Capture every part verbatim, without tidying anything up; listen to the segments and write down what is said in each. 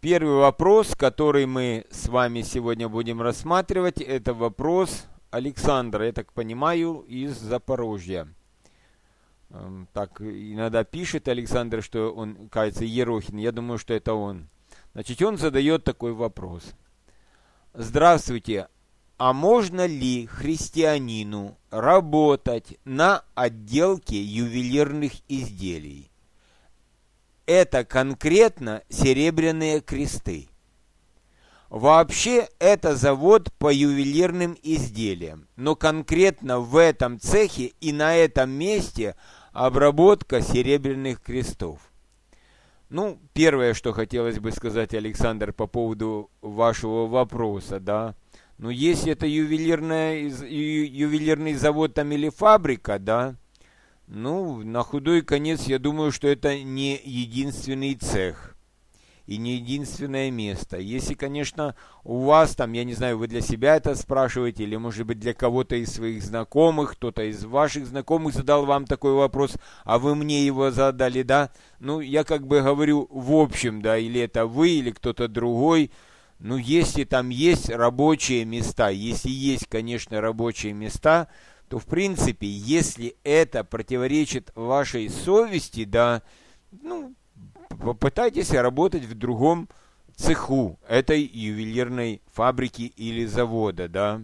Первый вопрос, который мы с вами сегодня будем рассматривать, это вопрос Александра, я так понимаю, из Запорожья. Так иногда пишет Александр, что он, кажется, Ерохин. Я думаю, что это он. Значит, он задает такой вопрос. Здравствуйте. А можно ли христианину работать на отделке ювелирных изделий? Это конкретно серебряные кресты. Вообще, это завод по ювелирным изделиям. Но конкретно в этом цехе и на этом месте обработка серебряных крестов. Ну, первое, что хотелось бы сказать, Александр, по поводу вашего вопроса, да. Ну, если это ювелирная, ювелирный завод там или фабрика, да, ну, на худой конец, я думаю, что это не единственный цех и не единственное место. Если, конечно, у вас там, я не знаю, вы для себя это спрашиваете, или, может быть, для кого-то из своих знакомых, кто-то из ваших знакомых задал вам такой вопрос, а вы мне его задали, да, ну, я как бы говорю в общем, да, или это вы, или кто-то другой. Ну, если там есть рабочие места, если есть, конечно, рабочие места, то, в принципе, если это противоречит вашей совести, да, ну, попытайтесь работать в другом цеху этой ювелирной фабрики или завода, да.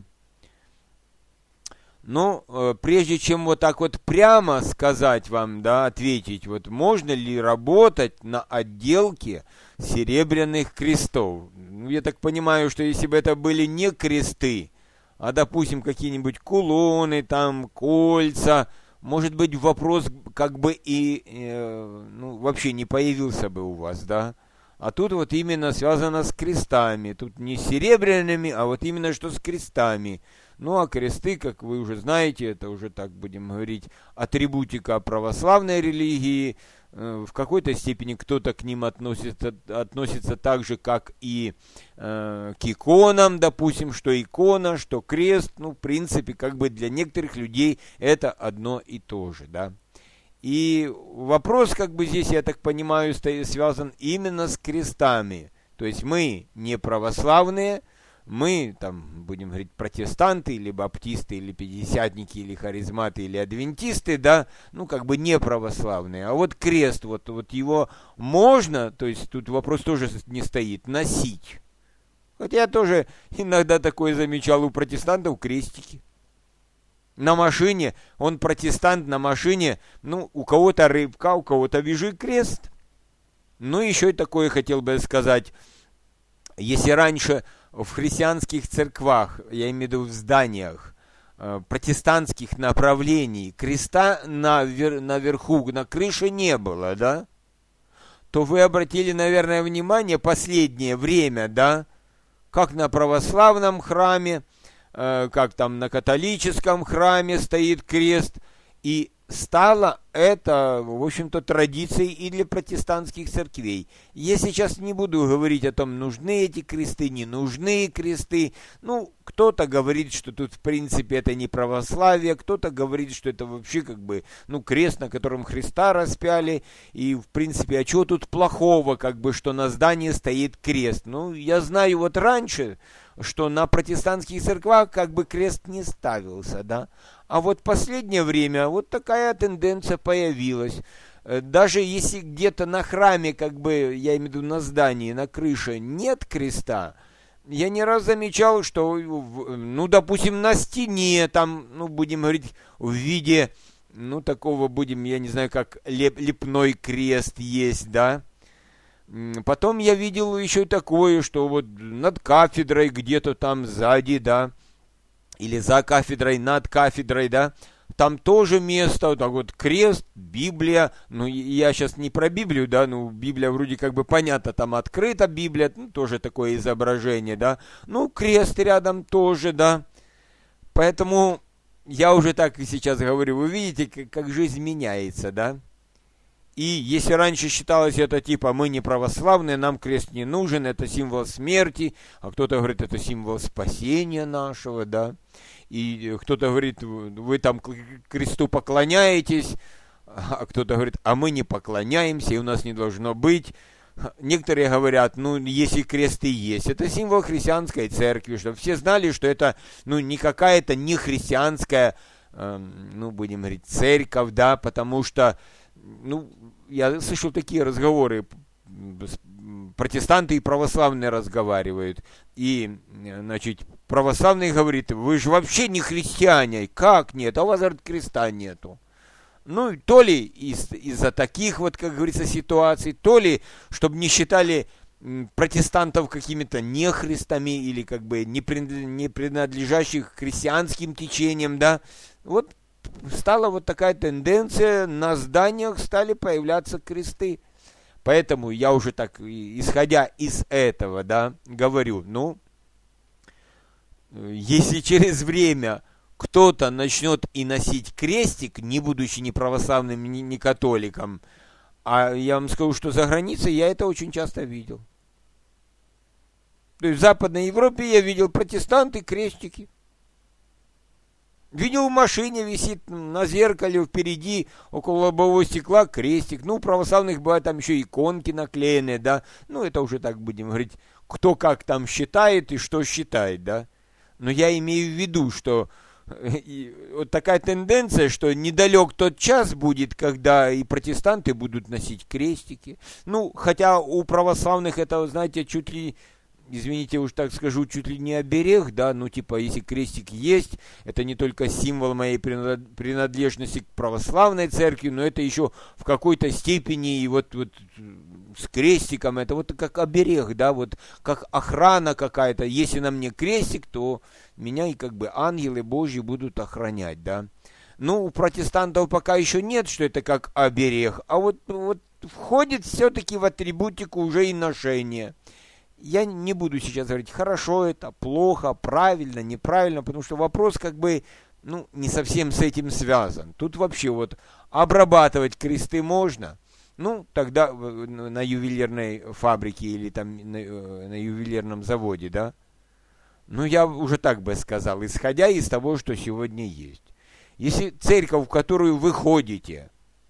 Но э, прежде чем вот так вот прямо сказать вам, да, ответить, вот можно ли работать на отделке серебряных крестов? Ну, я так понимаю, что если бы это были не кресты, а, допустим, какие-нибудь кулоны, там, кольца, может быть, вопрос как бы и, э, ну, вообще не появился бы у вас, да? А тут вот именно связано с крестами. Тут не с серебряными, а вот именно что с крестами. Ну, а кресты, как вы уже знаете, это уже, так будем говорить, атрибутика православной религии. В какой-то степени кто-то к ним относится, относится так же, как и э, к иконам, допустим, что икона, что крест. Ну, в принципе, как бы для некоторых людей это одно и то же, да. И вопрос, как бы здесь, я так понимаю, связан именно с крестами. То есть мы не православные, мы, там, будем говорить, протестанты, или баптисты, или пятидесятники, или харизматы, или адвентисты, да, ну, как бы не православные. А вот крест, вот, вот его можно, то есть тут вопрос тоже не стоит, носить. Хотя я тоже иногда такое замечал у протестантов, крестики. На машине, он протестант на машине, ну, у кого-то рыбка, у кого-то вижу крест. Ну, еще и такое хотел бы сказать, если раньше в христианских церквах, я имею в виду в зданиях э, протестантских направлений, креста навер, наверху, на крыше не было, да, то вы обратили, наверное, внимание последнее время, да, как на православном храме, э, как там на католическом храме стоит крест, и стало это, в общем-то, традицией и для протестантских церквей. Я сейчас не буду говорить о том, нужны эти кресты, не нужны кресты. Ну, кто-то говорит, что тут, в принципе, это не православие, кто-то говорит, что это вообще, как бы, ну, крест, на котором Христа распяли, и, в принципе, а чего тут плохого, как бы, что на здании стоит крест? Ну, я знаю вот раньше, что на протестантских церквах, как бы, крест не ставился, да. А вот в последнее время вот такая тенденция появилась. Даже если где-то на храме, как бы, я имею в виду на здании, на крыше нет креста, я не раз замечал, что, ну, допустим, на стене, там, ну, будем говорить, в виде, ну, такого, будем, я не знаю, как леп, лепной крест есть, да. Потом я видел еще такое, что вот над кафедрой где-то там сзади, да, или за кафедрой, над кафедрой, да, там тоже место, вот так вот, крест, Библия, ну, я сейчас не про Библию, да, ну, Библия вроде как бы понятно, там открыта Библия, ну, тоже такое изображение, да, ну, крест рядом тоже, да, поэтому я уже так и сейчас говорю, вы видите, как, как жизнь меняется, да. И если раньше считалось это типа мы не православные, нам крест не нужен, это символ смерти, а кто-то говорит, это символ спасения нашего, да, и кто-то говорит, вы там к кресту поклоняетесь, а кто-то говорит, а мы не поклоняемся, и у нас не должно быть. некоторые говорят, ну, если крест и есть, это символ христианской церкви, чтобы все знали, что это, ну, не какая-то не христианская, э, ну, будем говорить, церковь, да, потому что, ну, я слышал такие разговоры, протестанты и православные разговаривают, и, значит, православный говорит, вы же вообще не христиане, как нет, а у вас, говорит, креста нету. Ну, то ли из, из-за таких вот, как говорится, ситуаций, то ли, чтобы не считали протестантов какими-то нехристами или как бы не принадлежащих христианским течениям, да. Вот стала вот такая тенденция, на зданиях стали появляться кресты. Поэтому я уже так, исходя из этого, да, говорю, ну, если через время кто-то начнет и носить крестик, не будучи ни православным, ни, ни католиком, а я вам скажу, что за границей я это очень часто видел. То есть в Западной Европе я видел протестанты, крестики. Видел, в машине висит на зеркале впереди, около лобового стекла, крестик. Ну, у православных бывают там еще иконки наклеенные, да. Ну, это уже так будем говорить, кто как там считает и что считает, да. Но я имею в виду, что и вот такая тенденция, что недалек тот час будет, когда и протестанты будут носить крестики. Ну, хотя у православных это, знаете, чуть ли, извините, уж так скажу, чуть ли не оберег, да, ну, типа, если крестик есть, это не только символ моей принадлежности к православной церкви, но это еще в какой-то степени и вот, вот с крестиком, это вот как оберег, да, вот как охрана какая-то. Если на мне крестик, то меня и как бы ангелы Божьи будут охранять, да. Ну, у протестантов пока еще нет, что это как оберег, а вот, вот входит все-таки в атрибутику уже и ношения. Я не буду сейчас говорить, хорошо это, плохо, правильно, неправильно, потому что вопрос как бы, ну, не совсем с этим связан. Тут вообще вот обрабатывать кресты можно. Ну, тогда на ювелирной фабрике или там на, на ювелирном заводе, да. Ну, я уже так бы сказал, исходя из того, что сегодня есть. Если церковь, в которую вы ходите,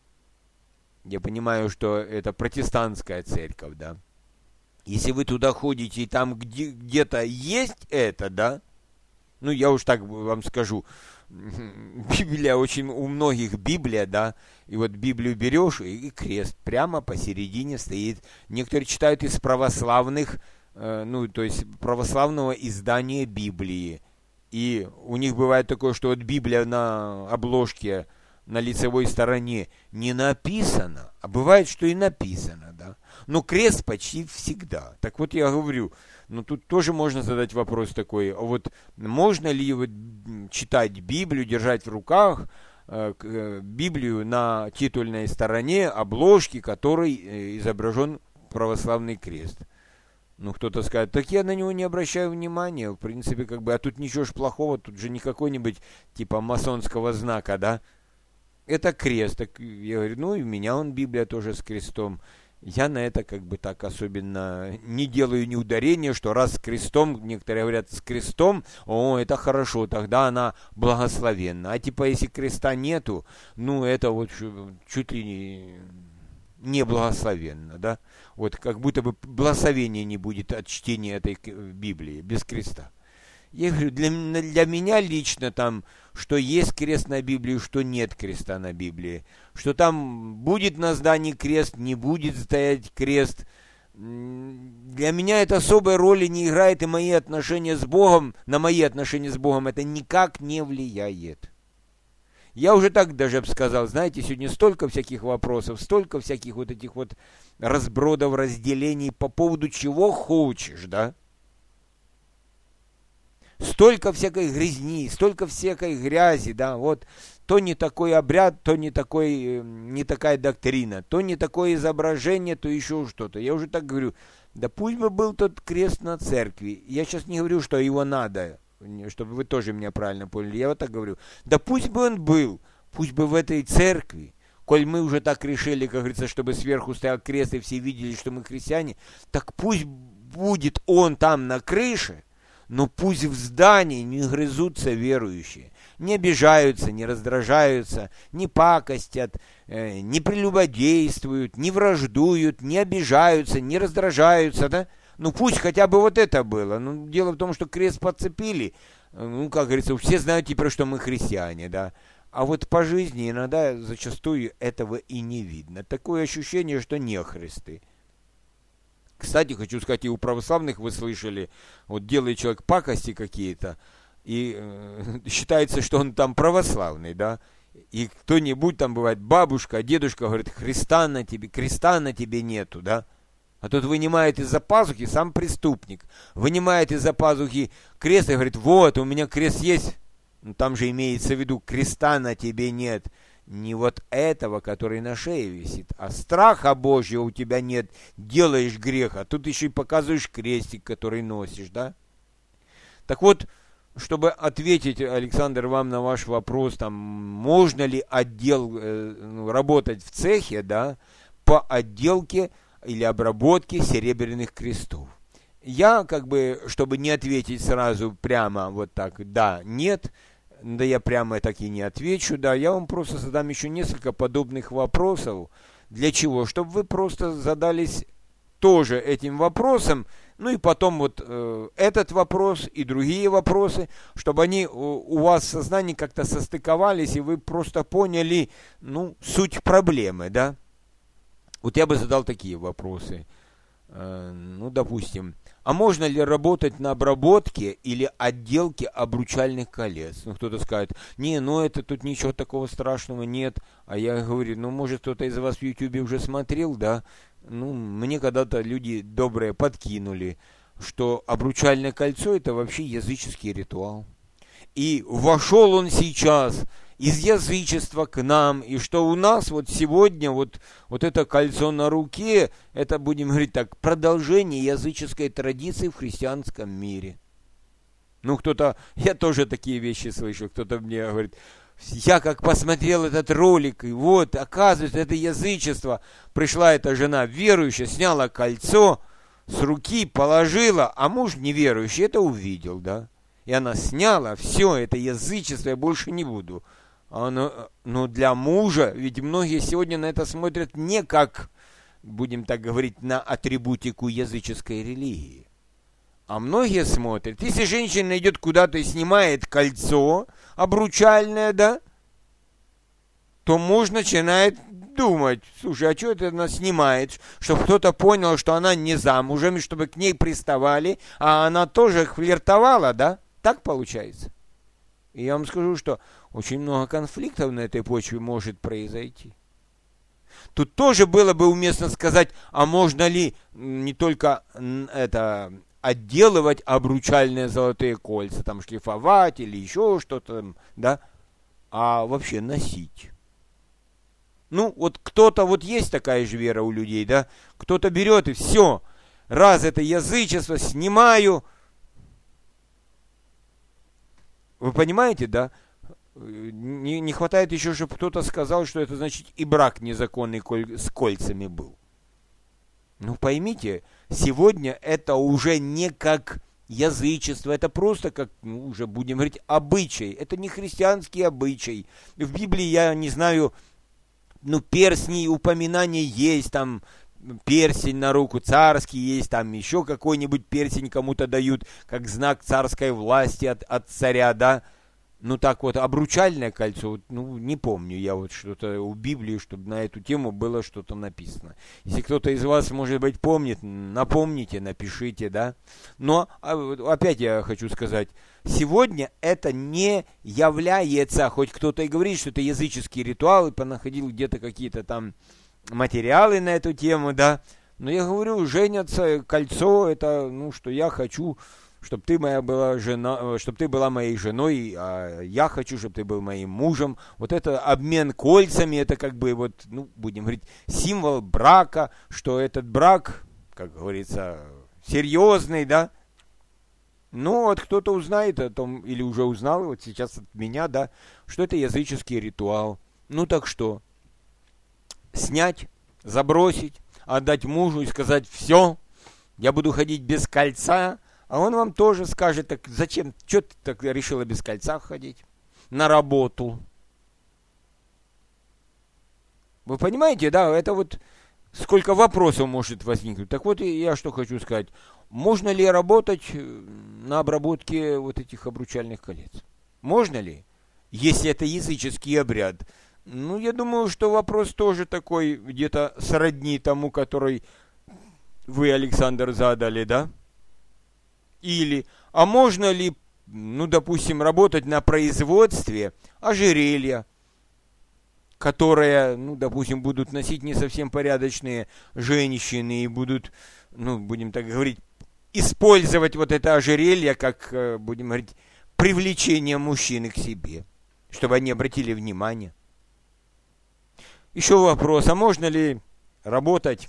я понимаю, что это протестантская церковь, да. Если вы туда ходите, и там где, где-то есть это, да, ну, я уж так вам скажу, Библия очень, у многих Библия, да, и вот Библию берешь, и, и крест прямо посередине стоит. Некоторые читают из православных, э, ну, то есть православного издания Библии, и у них бывает такое, что вот Библия на обложке, на лицевой стороне не написано, а бывает, что и написано, да. Но крест почти всегда. Так вот я говорю, ну тут тоже можно задать вопрос такой, а вот можно ли вот читать Библию, держать в руках э, э, Библию на титульной стороне обложки, которой э, изображен православный крест? Ну, кто-то скажет, так я на него не обращаю внимания, в принципе, как бы, а тут ничего ж плохого, тут же не какой-нибудь типа масонского знака, да? Это крест. Так я говорю, ну и у меня он Библия тоже с крестом. Я на это как бы так особенно не делаю ни ударения, что раз с крестом, некоторые говорят, с крестом, о, это хорошо, тогда она благословенна. А типа если креста нету, ну это вот чуть ли не, не благословенно, да? Вот как будто бы благословения не будет от чтения этой Библии без креста. Я говорю, для, для меня лично там, что есть крест на Библии, что нет креста на Библии. Что там будет на здании крест, не будет стоять крест. Для меня это особой роли не играет, и мои отношения с Богом, на мои отношения с Богом это никак не влияет. Я уже так даже бы сказал, знаете, сегодня столько всяких вопросов, столько всяких вот этих вот разбродов, разделений по поводу чего хочешь, да? Столько всякой грязни, столько всякой грязи, да, вот, то не такой обряд, то не, такой, не такая доктрина, то не такое изображение, то еще что-то. Я уже так говорю, да пусть бы был тот крест на церкви. Я сейчас не говорю, что его надо, чтобы вы тоже меня правильно поняли, я вот так говорю. Да пусть бы он был, пусть бы в этой церкви, коль мы уже так решили, как говорится, чтобы сверху стоял крест и все видели, что мы христиане, так пусть будет он там на крыше, но пусть в здании не грызутся верующие, не обижаются, не раздражаются, не пакостят, э, не прелюбодействуют, не враждуют, не обижаются, не раздражаются, да? Ну пусть хотя бы вот это было. Ну, дело в том, что крест подцепили, ну, как говорится, все знают теперь, что мы христиане, да? А вот по жизни иногда зачастую этого и не видно. Такое ощущение, что не христы. Кстати, хочу сказать, и у православных вы слышали, вот делает человек пакости какие-то, и э, считается, что он там православный, да, и кто-нибудь там бывает, бабушка, дедушка говорит, Христа на тебе, креста на тебе нету, да, а тут вынимает из-за пазухи сам преступник, вынимает из-за пазухи крест и говорит, вот, у меня крест есть, ну, там же имеется в виду, креста на тебе нет, не вот этого, который на шее висит, а страха Божьего у тебя нет, делаешь грех, а тут еще и показываешь крестик, который носишь, да? Так вот, чтобы ответить, Александр, вам на ваш вопрос, там, можно ли отдел, э, ну, работать в цехе, да, по отделке или обработке серебряных крестов. Я, как бы, чтобы не ответить сразу прямо вот так, да, нет, да я прямо так и не отвечу, да, я вам просто задам еще несколько подобных вопросов. Для чего? Чтобы вы просто задались тоже этим вопросом, ну и потом вот э, этот вопрос и другие вопросы, чтобы они у, у вас в сознании как-то состыковались, и вы просто поняли, ну, суть проблемы, да. Вот я бы задал такие вопросы. Э, ну, допустим, а можно ли работать на обработке или отделке обручальных колец? Ну, кто-то скажет, не, ну это тут ничего такого страшного нет. А я говорю, ну, может, кто-то из вас в Ютубе уже смотрел, да? Ну, мне когда-то люди добрые подкинули, что обручальное кольцо это вообще языческий ритуал. И вошел он сейчас из язычества к нам, и что у нас вот сегодня вот, вот это кольцо на руке, это, будем говорить так, продолжение языческой традиции в христианском мире. Ну, кто-то, я тоже такие вещи слышал, кто-то мне говорит, я как посмотрел этот ролик, и вот, оказывается, это язычество. Пришла эта жена верующая, сняла кольцо с руки, положила, а муж неверующий это увидел, да. И она сняла, все, это язычество, я больше не буду. А оно, но для мужа, ведь многие сегодня на это смотрят не как, будем так говорить, на атрибутику языческой религии. А многие смотрят, если женщина идет куда-то и снимает кольцо обручальное, да, то муж начинает думать, слушай, а что это она снимает, чтобы кто-то понял, что она не замужем, и чтобы к ней приставали, а она тоже флиртовала, да? Так получается. И я вам скажу, что очень много конфликтов на этой почве может произойти. Тут тоже было бы уместно сказать, а можно ли не только это отделывать обручальные золотые кольца, там шлифовать или еще что-то, да, а вообще носить. Ну, вот кто-то, вот есть такая же вера у людей, да, кто-то берет и все, раз это язычество, снимаю. Вы понимаете, да? Не, не хватает еще, чтобы кто-то сказал, что это значит и брак незаконный коль, с кольцами был. Ну, поймите, сегодня это уже не как язычество, это просто как, ну, уже будем говорить, обычай. Это не христианский обычай. В Библии, я не знаю, ну, перстни, упоминания есть, там, перстень на руку царский есть, там еще какой-нибудь перстень кому-то дают, как знак царской власти от, от царя, да. Ну, так вот, обручальное кольцо, вот, ну, не помню я вот что-то у Библии, чтобы на эту тему было что-то написано. Если кто-то из вас, может быть, помнит, напомните, напишите, да. Но, опять я хочу сказать, сегодня это не является, хоть кто-то и говорит, что это языческий ритуал, и понаходил где-то какие-то там материалы на эту тему, да. Но я говорю, женятся, кольцо, это, ну, что я хочу, чтобы ты моя была жена, чтобы ты была моей женой, а я хочу, чтобы ты был моим мужем. Вот это обмен кольцами, это как бы вот, ну, будем говорить, символ брака, что этот брак, как говорится, серьезный, да. Ну, вот кто-то узнает о том, или уже узнал, вот сейчас от меня, да, что это языческий ритуал. Ну, так что, снять, забросить, отдать мужу и сказать, все, я буду ходить без кольца, А он вам тоже скажет, так зачем, что ты так решила без кольца ходить на работу? Вы понимаете, да, это вот сколько вопросов может возникнуть. Так вот, я что хочу сказать. Можно ли работать на обработке вот этих обручальных колец? Можно ли? Если это языческий обряд. Ну, я думаю, что вопрос тоже такой, где-то сродни тому, который вы, Александр, задали, да? Или, а можно ли, ну, допустим, работать на производстве ожерелья, которые, ну, допустим, будут носить не совсем порядочные женщины и будут, ну, будем так говорить, использовать вот это ожерелье как, будем говорить, привлечение мужчины к себе, чтобы они обратили внимание. Еще вопрос, а можно ли работать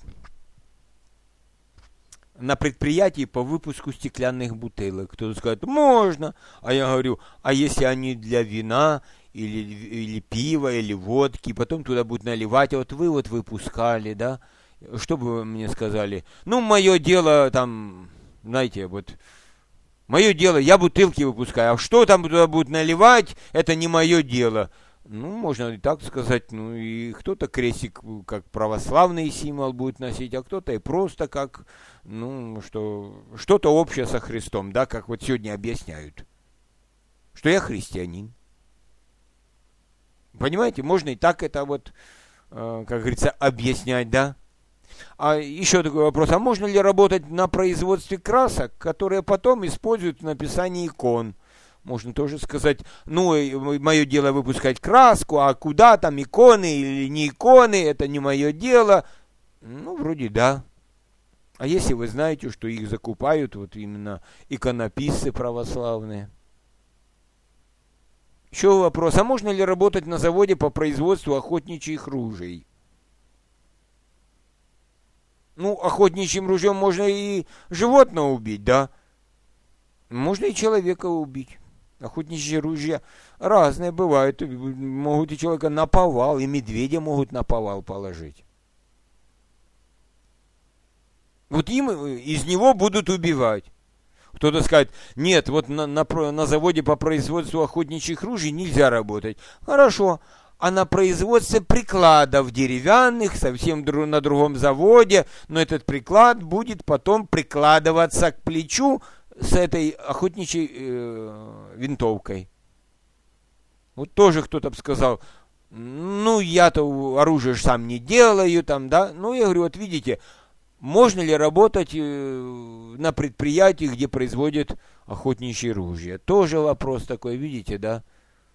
на предприятии по выпуску стеклянных бутылок? Кто-то скажет, можно. А я говорю, а если они для вина или, или пива, или водки, потом туда будут наливать, а вот вы вот выпускали, да? Что бы вы мне сказали? Ну, мое дело там, знаете, вот, мое дело, я бутылки выпускаю, а что там туда будут наливать, это не мое дело. Ну, можно и так сказать, ну, и кто-то крестик как православный символ будет носить, а кто-то и просто как, ну, что, что-то общее со Христом, да, как вот сегодня объясняют, что я христианин. Понимаете, можно и так это вот, э, как говорится, объяснять, да. А еще такой вопрос, а можно ли работать на производстве красок, которые потом используют в написании икон? Можно тоже сказать, ну, мое дело выпускать краску, а куда там иконы или не иконы, это не мое дело. Ну, вроде да. А если вы знаете, что их закупают вот именно иконописцы православные? Еще вопрос, а можно ли работать на заводе по производству охотничьих ружей? Ну, охотничьим ружьем можно и животное убить, да? Можно и человека убить. Охотничьи ружья разные бывают. Могут и человека наповал, и медведя могут наповал положить. Вот им из него будут убивать. Кто-то скажет, нет, вот на, на, на заводе по производству охотничьих ружей нельзя работать. Хорошо. А на производстве прикладов деревянных, совсем дру, на другом заводе, но этот приклад будет потом прикладываться к плечу с этой охотничьей э, винтовкой. Вот тоже кто-то бы сказал, ну, я-то оружие же сам не делаю, там, да. Ну, я говорю, вот видите, можно ли работать э, на предприятии, где производят охотничьи ружья? Тоже вопрос такой, видите, да.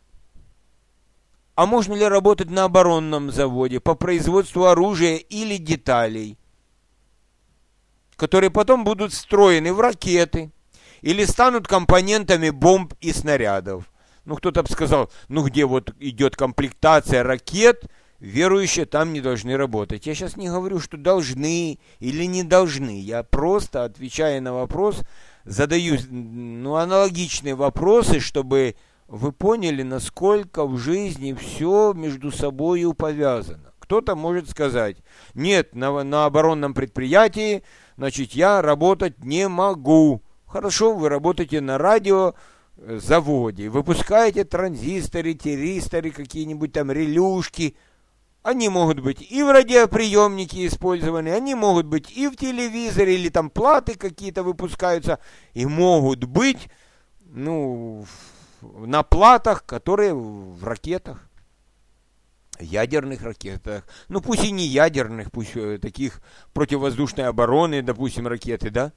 А можно ли работать на оборонном заводе по производству оружия или деталей, которые потом будут встроены в ракеты или станут компонентами бомб и снарядов? Ну, кто-то бы сказал, ну, где вот идет комплектация ракет, верующие там не должны работать. Я сейчас не говорю, что должны или не должны. Я просто, отвечая на вопрос, задаю ну, аналогичные вопросы, чтобы вы поняли, насколько в жизни все между собой повязано. Кто-то может сказать, нет, на, на оборонном предприятии, значит, я работать не могу. Хорошо, вы работаете на радиозаводе, выпускаете транзисторы, тиристоры, какие-нибудь там релюшки. Они могут быть и в радиоприемнике использованы, они могут быть и в телевизоре, или там платы какие-то выпускаются, и могут быть, ну, на платах, которые в ракетах, ядерных ракетах, ну пусть и не ядерных, пусть таких противовоздушной обороны, допустим, ракеты, да?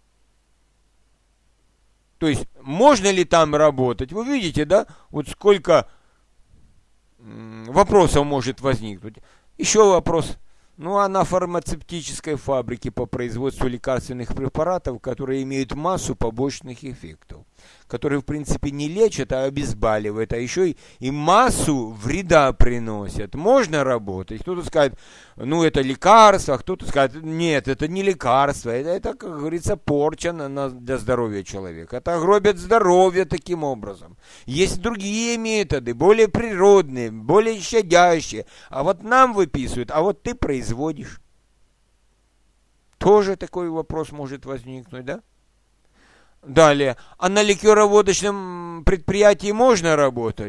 То есть, можно ли там работать? Вы видите, да, вот сколько вопросов может возникнуть. Еще вопрос. Ну, а на фармацевтической фабрике по производству лекарственных препаратов, которые имеют массу побочных эффектов, которые, в принципе, не лечат, а обезболивают, а еще и, и массу вреда приносят. Можно работать. Кто-то скажет, ну, это лекарство, а кто-то скажет, нет, это не лекарство, это, это как говорится, порча на, на, для здоровья человека. Это гробят здоровье таким образом. Есть другие методы, более природные, более щадящие. А вот нам выписывают, а вот ты производишь. Тоже такой вопрос может возникнуть, да? Далее. А на ликероводочном предприятии можно работать?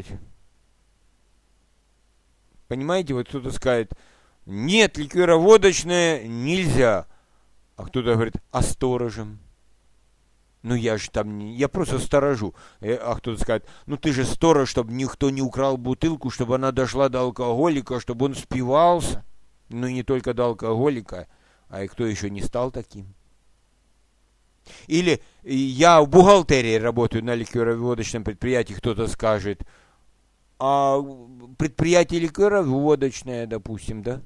Понимаете, вот кто-то скажет, нет, ликероводочное нельзя. А кто-то говорит, а сторожем? Ну я же там, не, я просто сторожу. А кто-то скажет, ну ты же сторож, чтобы никто не украл бутылку, чтобы она дошла до алкоголика, чтобы он спивался. Ну и не только до алкоголика, а и кто еще не стал таким. Или я в бухгалтерии работаю на ликероводочном предприятии, кто-то скажет, а предприятие ликероводочное, допустим, да?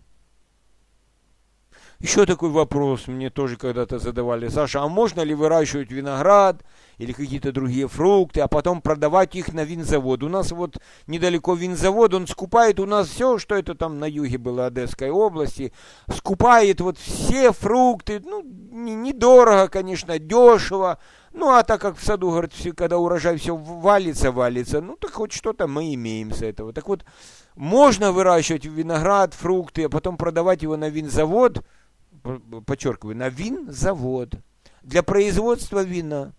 Еще такой вопрос мне тоже когда-то задавали. Саша, а можно ли выращивать виноград или какие-то другие фрукты, а потом продавать их на винзавод? У нас вот недалеко винзавод, он скупает у нас все, что это там на юге было Одесской области, скупает вот все фрукты, ну, недорого, конечно, дешево. Ну, а так как в саду, говорит, все, когда урожай все валится, валится, ну, так хоть что-то мы имеем с этого. Так вот, можно выращивать виноград, фрукты, а потом продавать его на винзавод, подчеркиваю, на винзавод, для производства вина.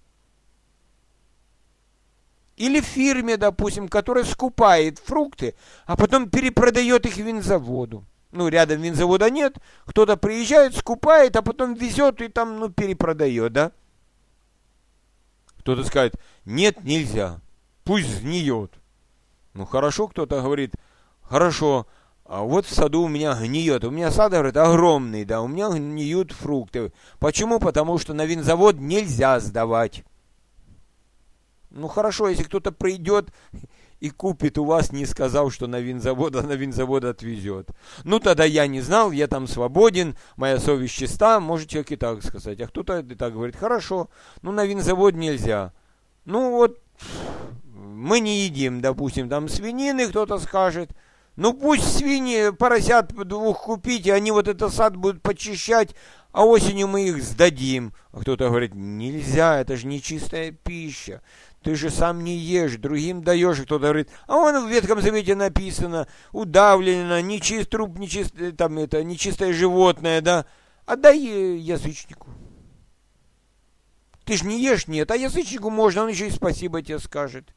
Или фирме, допустим, которая скупает фрукты, а потом перепродает их винзаводу. Ну, рядом винзавода нет, кто-то приезжает, скупает, а потом везет и там, ну, перепродает, да? Кто-то скажет, нет, нельзя, пусть сгниет. Ну, хорошо, кто-то говорит, хорошо, а вот в саду у меня гниет. У меня сад, говорит, огромный, да, у меня гниют фрукты. Почему? Потому что на винзавод нельзя сдавать. Ну, хорошо, если кто-то придет и купит у вас, не сказав, что на винзавод, а на винзавод отвезет. Ну, тогда я не знал, я там свободен, моя совесть чиста, может человек и так сказать. А кто-то и так говорит, хорошо, ну, на винзавод нельзя. Ну, вот, мы не едим, допустим, там свинины, кто-то скажет. Ну, пусть свиньи, поросят двух купить, и они вот этот сад будут почищать, а осенью мы их сдадим. А кто-то говорит, нельзя, это же нечистая пища. Ты же сам не ешь, другим даешь. И кто-то говорит, а вон в Ветхом Завете написано, удавлено, нечист труп, нечист, там это, нечистое животное, да. Отдай язычнику. Ты же не ешь, нет, а язычнику можно, он еще и спасибо тебе скажет.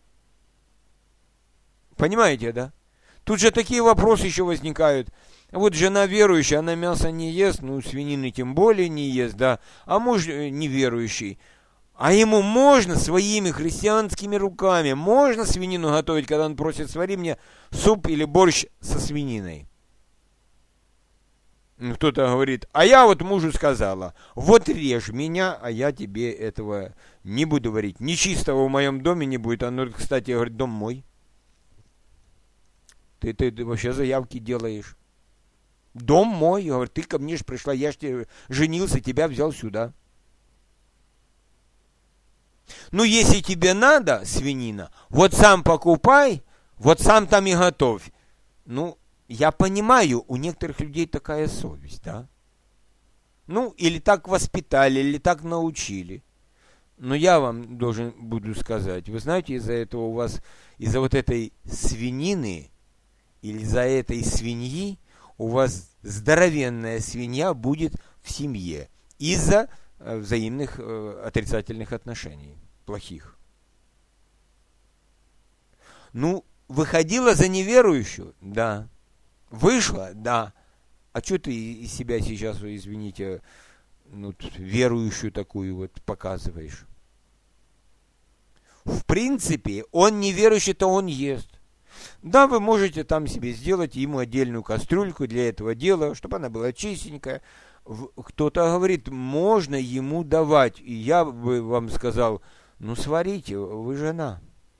Понимаете, да? Тут же такие вопросы еще возникают. Вот жена верующая, она мясо не ест, ну, свинины тем более не ест, да, а муж неверующий. А ему можно своими христианскими руками, можно свинину готовить, когда он просит, свари мне суп или борщ со свининой. Кто-то говорит, а я вот мужу сказала, вот режь меня, а я тебе этого не буду варить. Нечистого в моем доме не будет. А, кстати, говорит, дом мой. Ты, ты, ты вообще заявки делаешь. Дом мой, говорит, ты ко мне же пришла, я ж тебе женился, тебя взял сюда. Ну, если тебе надо, свинина, вот сам покупай, вот сам там и готовь. Ну, я понимаю, у некоторых людей такая совесть, да? Ну, или так воспитали, или так научили. Но я вам должен буду сказать, вы знаете, из-за этого у вас, из-за вот этой свинины, или из-за этой свиньи, у вас здоровенная свинья будет в семье из-за э, взаимных э, отрицательных отношений, плохих. Ну, выходила за неверующую? Да. Вышла? Да. А что ты из себя сейчас, извините, ну, верующую такую вот показываешь? В принципе, он неверующий-то он ест. Да, вы можете там себе сделать ему отдельную кастрюльку для этого дела, чтобы она была чистенькая. Кто-то говорит, можно ему давать. И я бы вам сказал, ну сварите, вы жена.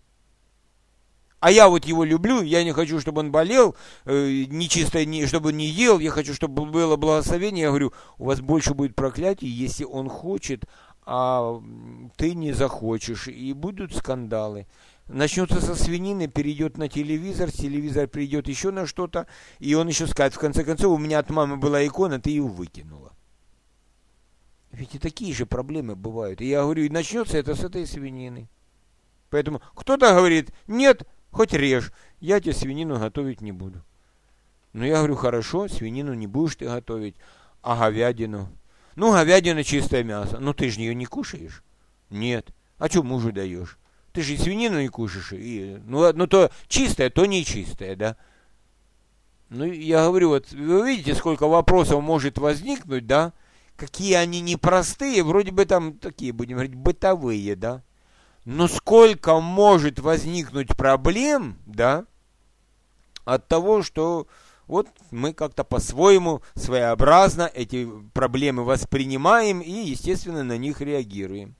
А я вот его люблю, я не хочу, чтобы он болел, э, нечисто, не, чтобы он не ел, я хочу, чтобы было благословение. Я говорю, у вас больше будет проклятий, если он хочет, а ты не захочешь, и будут скандалы. Начнется со свинины, перейдет на телевизор, телевизор перейдет еще на что-то, и он еще скажет, в конце концов, у меня от мамы была икона, ты ее выкинула. Ведь и такие же проблемы бывают. И я говорю, и начнется это с этой свинины. Поэтому кто-то говорит, нет, хоть режь, я тебе свинину готовить не буду. Ну, я говорю, хорошо, свинину не будешь ты готовить, а говядину? Ну, говядина чистое мясо. Ну, ты же ее не кушаешь. Нет. А что мужу даешь? Ты же и свинину не кушаешь. И, ну, ну, то чистое, то нечистое, да? Ну, я говорю, вот, вы видите, сколько вопросов может возникнуть, да? Какие они непростые, вроде бы там такие, будем говорить, бытовые, да? Но сколько может возникнуть проблем, да? От того, что вот мы как-то по-своему, своеобразно эти проблемы воспринимаем и, естественно, на них реагируем.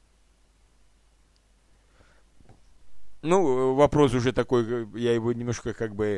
Ну, вопрос уже такой, я его немножко как бы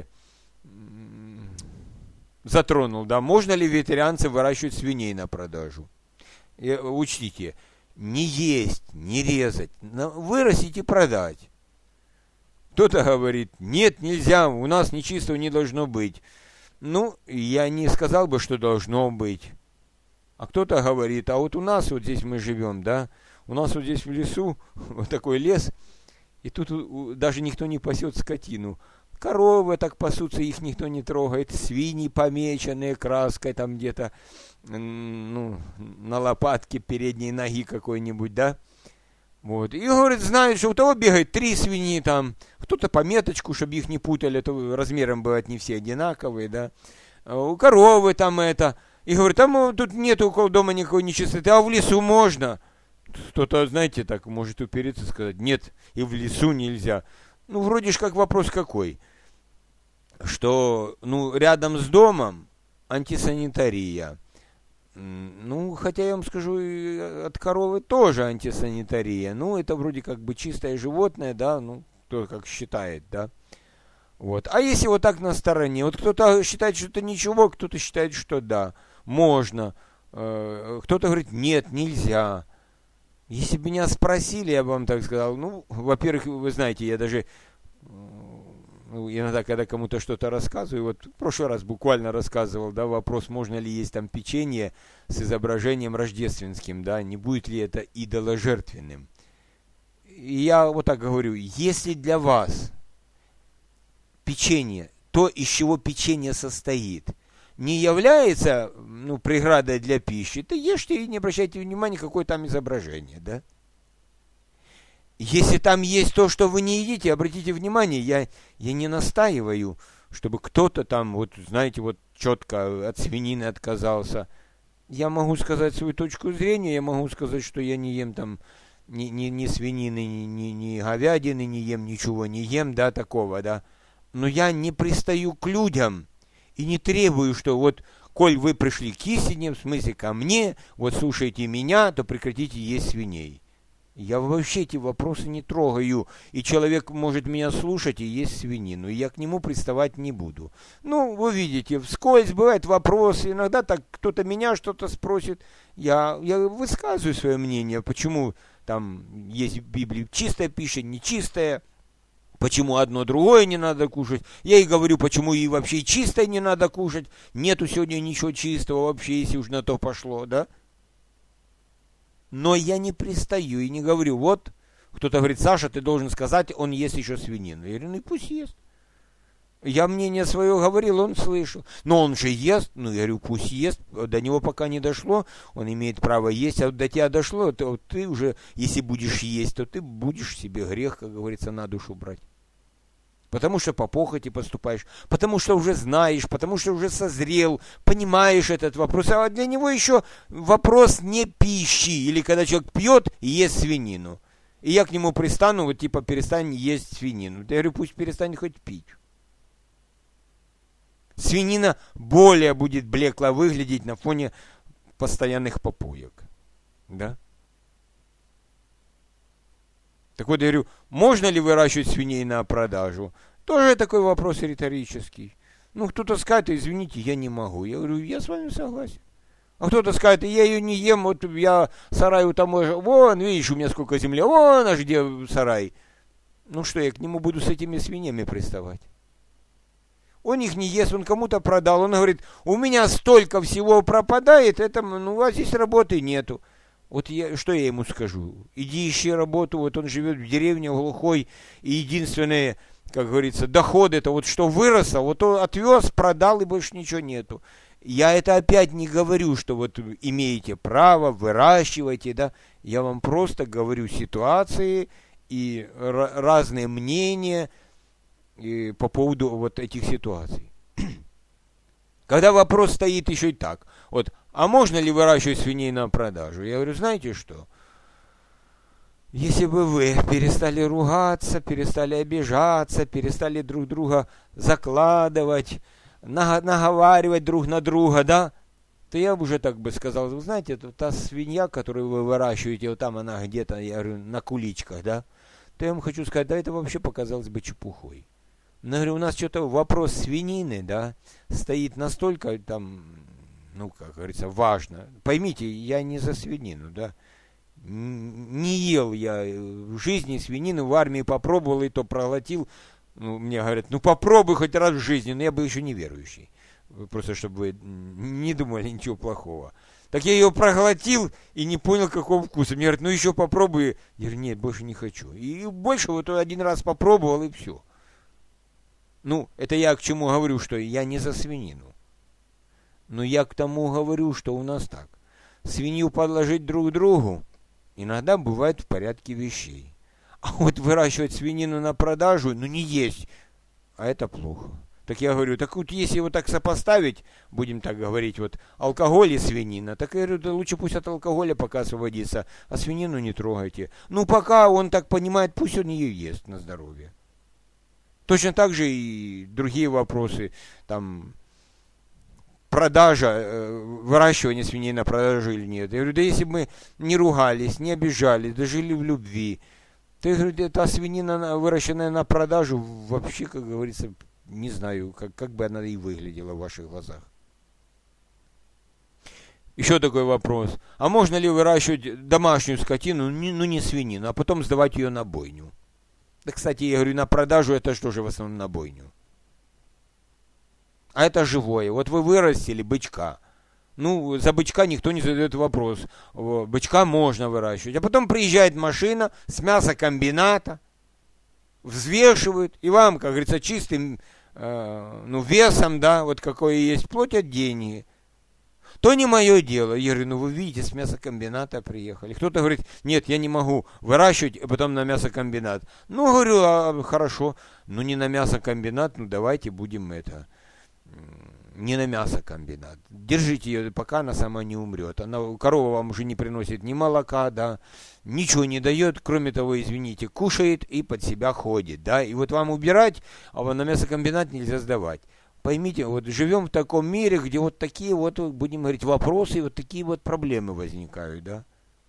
затронул, да, можно ли вегетарианцы выращивать свиней на продажу? И, учтите, не есть, не резать, вырастить и продать. Кто-то говорит, нет, нельзя, у нас нечистого не должно быть. Ну, я не сказал бы, что должно быть. А кто-то говорит, а вот у нас, вот здесь мы живем, да, у нас вот здесь в лесу, вот такой лес, и тут даже никто не пасет скотину. Коровы так пасутся, их никто не трогает, свиньи помеченные краской там где-то, ну, на лопатке передней ноги какой-нибудь, да. Вот. И, говорит, знают, что у того бегает три свиньи там, кто-то по меточку, чтобы их не путали, то размером бывают не все одинаковые, да. У коровы там это. И, говорит, там тут нет около дома никакой нечистоты, а в лесу можно. Кто-то, знаете, так может упереться и сказать, нет, и в лесу нельзя. Ну, вроде ж как вопрос какой, что, ну, рядом с домом антисанитария. Ну, хотя я вам скажу, от коровы тоже антисанитария. Ну, это вроде как бы чистое животное, да, ну, кто как считает, да. Вот. А если вот так на стороне, вот кто-то считает, что это ничего, кто-то считает, что да, можно. Кто-то говорит, нет, нельзя. Если бы меня спросили, я бы вам так сказал, ну, во-первых, вы знаете, я даже ну, иногда, когда кому-то что-то рассказываю, вот в прошлый раз буквально рассказывал, да, вопрос, можно ли есть там печенье с изображением рождественским, да, не будет ли это идоложертвенным. И я вот так говорю, если для вас печенье, то, из чего печенье состоит, не является, ну, преградой для пищи, то ешьте и не обращайте внимания, какое там изображение, да. Если там есть то, что вы не едите, обратите внимание, я, я не настаиваю, чтобы кто-то там, вот, знаете, вот четко от свинины отказался. Я могу сказать свою точку зрения, я могу сказать, что я не ем там ни, ни, ни свинины, ни, ни, ни говядины, не ем ничего, не ем, да, такого, да. Но я не пристаю к людям и не требую, что вот, коль вы пришли к истине, в смысле ко мне, вот слушайте меня, то прекратите есть свиней. Я вообще эти вопросы не трогаю, и человек может меня слушать и есть свинину, и я к нему приставать не буду. Ну, вы видите, вскользь бывают вопросы, иногда так кто-то меня что-то спросит, я, я высказываю свое мнение, почему там есть в Библии чистая пища, нечистая, почему одно другое не надо кушать. Я и говорю, почему и вообще чистое не надо кушать, нету сегодня ничего чистого вообще, если уж на то пошло, да? Но я не пристаю и не говорю, вот, кто-то говорит, Саша, ты должен сказать, он ест еще свинину. Я говорю, ну и пусть ест. Я мнение свое говорил, он слышал. Но он же ест, ну я говорю, пусть ест, до него пока не дошло, он имеет право есть, а вот до тебя дошло, то вот ты уже, если будешь есть, то ты будешь себе грех, как говорится, на душу брать. Потому что по похоти поступаешь, потому что уже знаешь, потому что уже созрел, понимаешь этот вопрос. А для него еще вопрос не пищи, или когда человек пьет и ест свинину. И я к нему пристану, вот типа перестань есть свинину. Я говорю, пусть перестанет хоть пить. Свинина более будет блекло выглядеть на фоне постоянных попоек. Да? Так вот, я говорю, можно ли выращивать свиней на продажу? Тоже такой вопрос риторический. Ну, кто-то скажет, извините, я не могу. Я говорю, я с вами согласен. А кто-то скажет, я ее не ем, вот я сарай у таможни, вон, видишь, у меня сколько земли, вон аж где сарай. Ну что, я к нему буду с этими свиньями приставать? Он их не ест, он кому-то продал, он говорит, у меня столько всего пропадает, это, ну, у вас здесь работы нету. Вот я, что я ему скажу? Иди ищи работу, вот он живет в деревне глухой, и единственные, как говорится, доходы, это вот что выросло, вот он отвез, продал, и больше ничего нету. Я это опять не говорю, что вот имеете право, выращивайте, да. Я вам просто говорю ситуации и разные мнения и по поводу вот этих ситуаций. Когда вопрос стоит еще и так, вот, а можно ли выращивать свиней на продажу? Я говорю, знаете что? Если бы вы перестали ругаться, перестали обижаться, перестали друг друга закладывать, наговаривать друг на друга, да, то я бы уже так бы сказал, вы знаете, это та свинья, которую вы выращиваете, вот там она где-то, я говорю, на куличках, да, то я вам хочу сказать, да, это вообще показалось бы чепухой. Но, говорю, у нас что-то вопрос свинины, да, стоит настолько там, ну, как говорится, важно. Поймите, я не за свинину, да. Не ел я в жизни свинину, в армии попробовал и то проглотил. Ну, мне говорят, ну попробуй хоть раз в жизни, но я был еще не верующий. Просто чтобы вы не думали ничего плохого. Так я ее проглотил и не понял, какого вкуса. Мне говорят, ну еще попробуй. Я говорю, нет, больше не хочу. И больше вот один раз попробовал, и все. Ну, это я к чему говорю, что я не за свинину. Но я к тому говорю, что у нас так. Свинью подложить друг другу иногда бывает в порядке вещей. А вот выращивать свинину на продажу, ну не есть, а это плохо. Так я говорю, так вот если вот так сопоставить, будем так говорить, вот алкоголь и свинина, так я говорю, да лучше пусть от алкоголя пока освободится, а свинину не трогайте. Ну пока он так понимает, пусть он ее ест на здоровье. Точно так же и другие вопросы, там, продажа, выращивание свиней на продажу или нет. Я говорю, да если бы мы не ругались, не обижались, да жили в любви, то, я говорю, та свинина, выращенная на продажу, вообще, как говорится, не знаю, как, как бы она и выглядела в ваших глазах. Еще такой вопрос. А можно ли выращивать домашнюю скотину, ну не свинину, а потом сдавать ее на бойню? Да, кстати, я говорю, на продажу это что же в основном на бойню? А это живое. Вот вы вырастили бычка. Ну, за бычка никто не задает вопрос. Бычка можно выращивать. А потом приезжает машина с мясокомбината, взвешивают, и вам, как говорится, чистым э, ну, весом, да, вот какое есть, платят деньги. То не мое дело. Я говорю, ну вы видите, с мясокомбината приехали. Кто-то говорит, нет, я не могу выращивать, а потом на мясокомбинат. Ну, говорю, а, хорошо, ну не на мясокомбинат, ну давайте будем это, не на мясокомбинат. Держите ее, пока она сама не умрет. Она, корова вам уже не приносит ни молока, да, ничего не дает, кроме того, извините, кушает и под себя ходит, да. И вот вам убирать, а на мясокомбинат нельзя сдавать. Поймите, вот живем в таком мире, где вот такие вот, будем говорить, вопросы, вот такие вот проблемы возникают, да.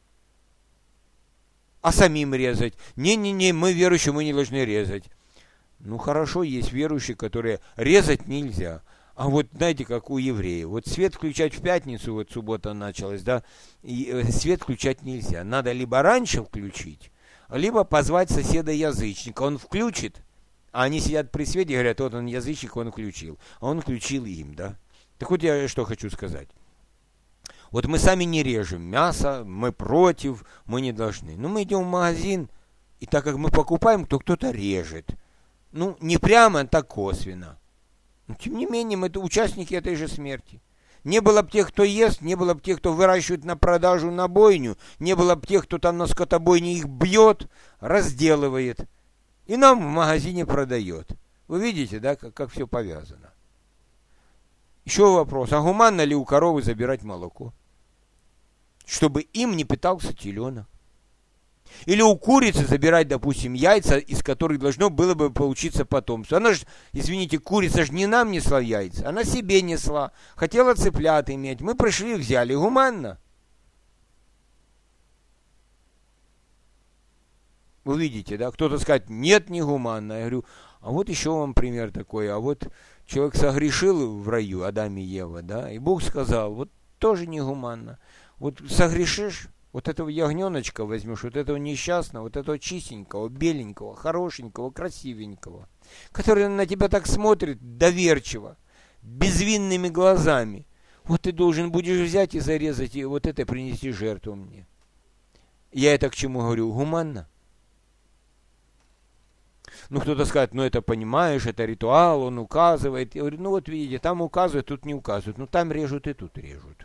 А самим резать? Не-не-не, мы верующие, мы не должны резать. Ну хорошо, есть верующие, которые резать нельзя. А вот знаете, как у евреев. Вот свет включать в пятницу, вот суббота началась, да, и свет включать нельзя. Надо либо раньше включить, либо позвать соседа-язычника. Он включит, а они сидят при свете и говорят, вот он язычник, он включил. А он включил им, да. Так вот я что хочу сказать. Вот мы сами не режем мясо, мы против, мы не должны. Но мы идем в магазин, и так как мы покупаем, то кто-то режет. Ну, не прямо, так косвенно. Но, тем не менее, мы это участники этой же смерти. Не было бы тех, кто ест, не было бы тех, кто выращивает на продажу на бойню, не было бы тех, кто там на скотобойне их бьет, разделывает и нам в магазине продает. Вы видите, да, как, как все повязано. Еще вопрос, а гуманно ли у коровы забирать молоко? Чтобы им не питался теленок. Или у курицы забирать, допустим, яйца, из которых должно было бы получиться потомство. Она же, извините, курица же не нам несла яйца, она себе несла. Хотела цыплят иметь. Мы пришли, взяли. Гуманно. Вы видите, да? Кто-то скажет, нет, не гуманно. Я говорю, а вот еще вам пример такой. А вот человек согрешил в раю, Адам и Ева, да? И Бог сказал, вот тоже не гуманно. Вот согрешишь, вот этого ягненочка возьмешь, вот этого несчастного, вот этого чистенького, беленького, хорошенького, красивенького, который на тебя так смотрит доверчиво, безвинными глазами. Вот ты должен будешь взять и зарезать, и вот это принести жертву мне. Я это к чему говорю? Гуманно. Ну, кто-то скажет, ну, это понимаешь, это ритуал, он указывает. Я говорю, ну, вот видите, там указывают, тут не указывают. Ну, там режут и тут режут.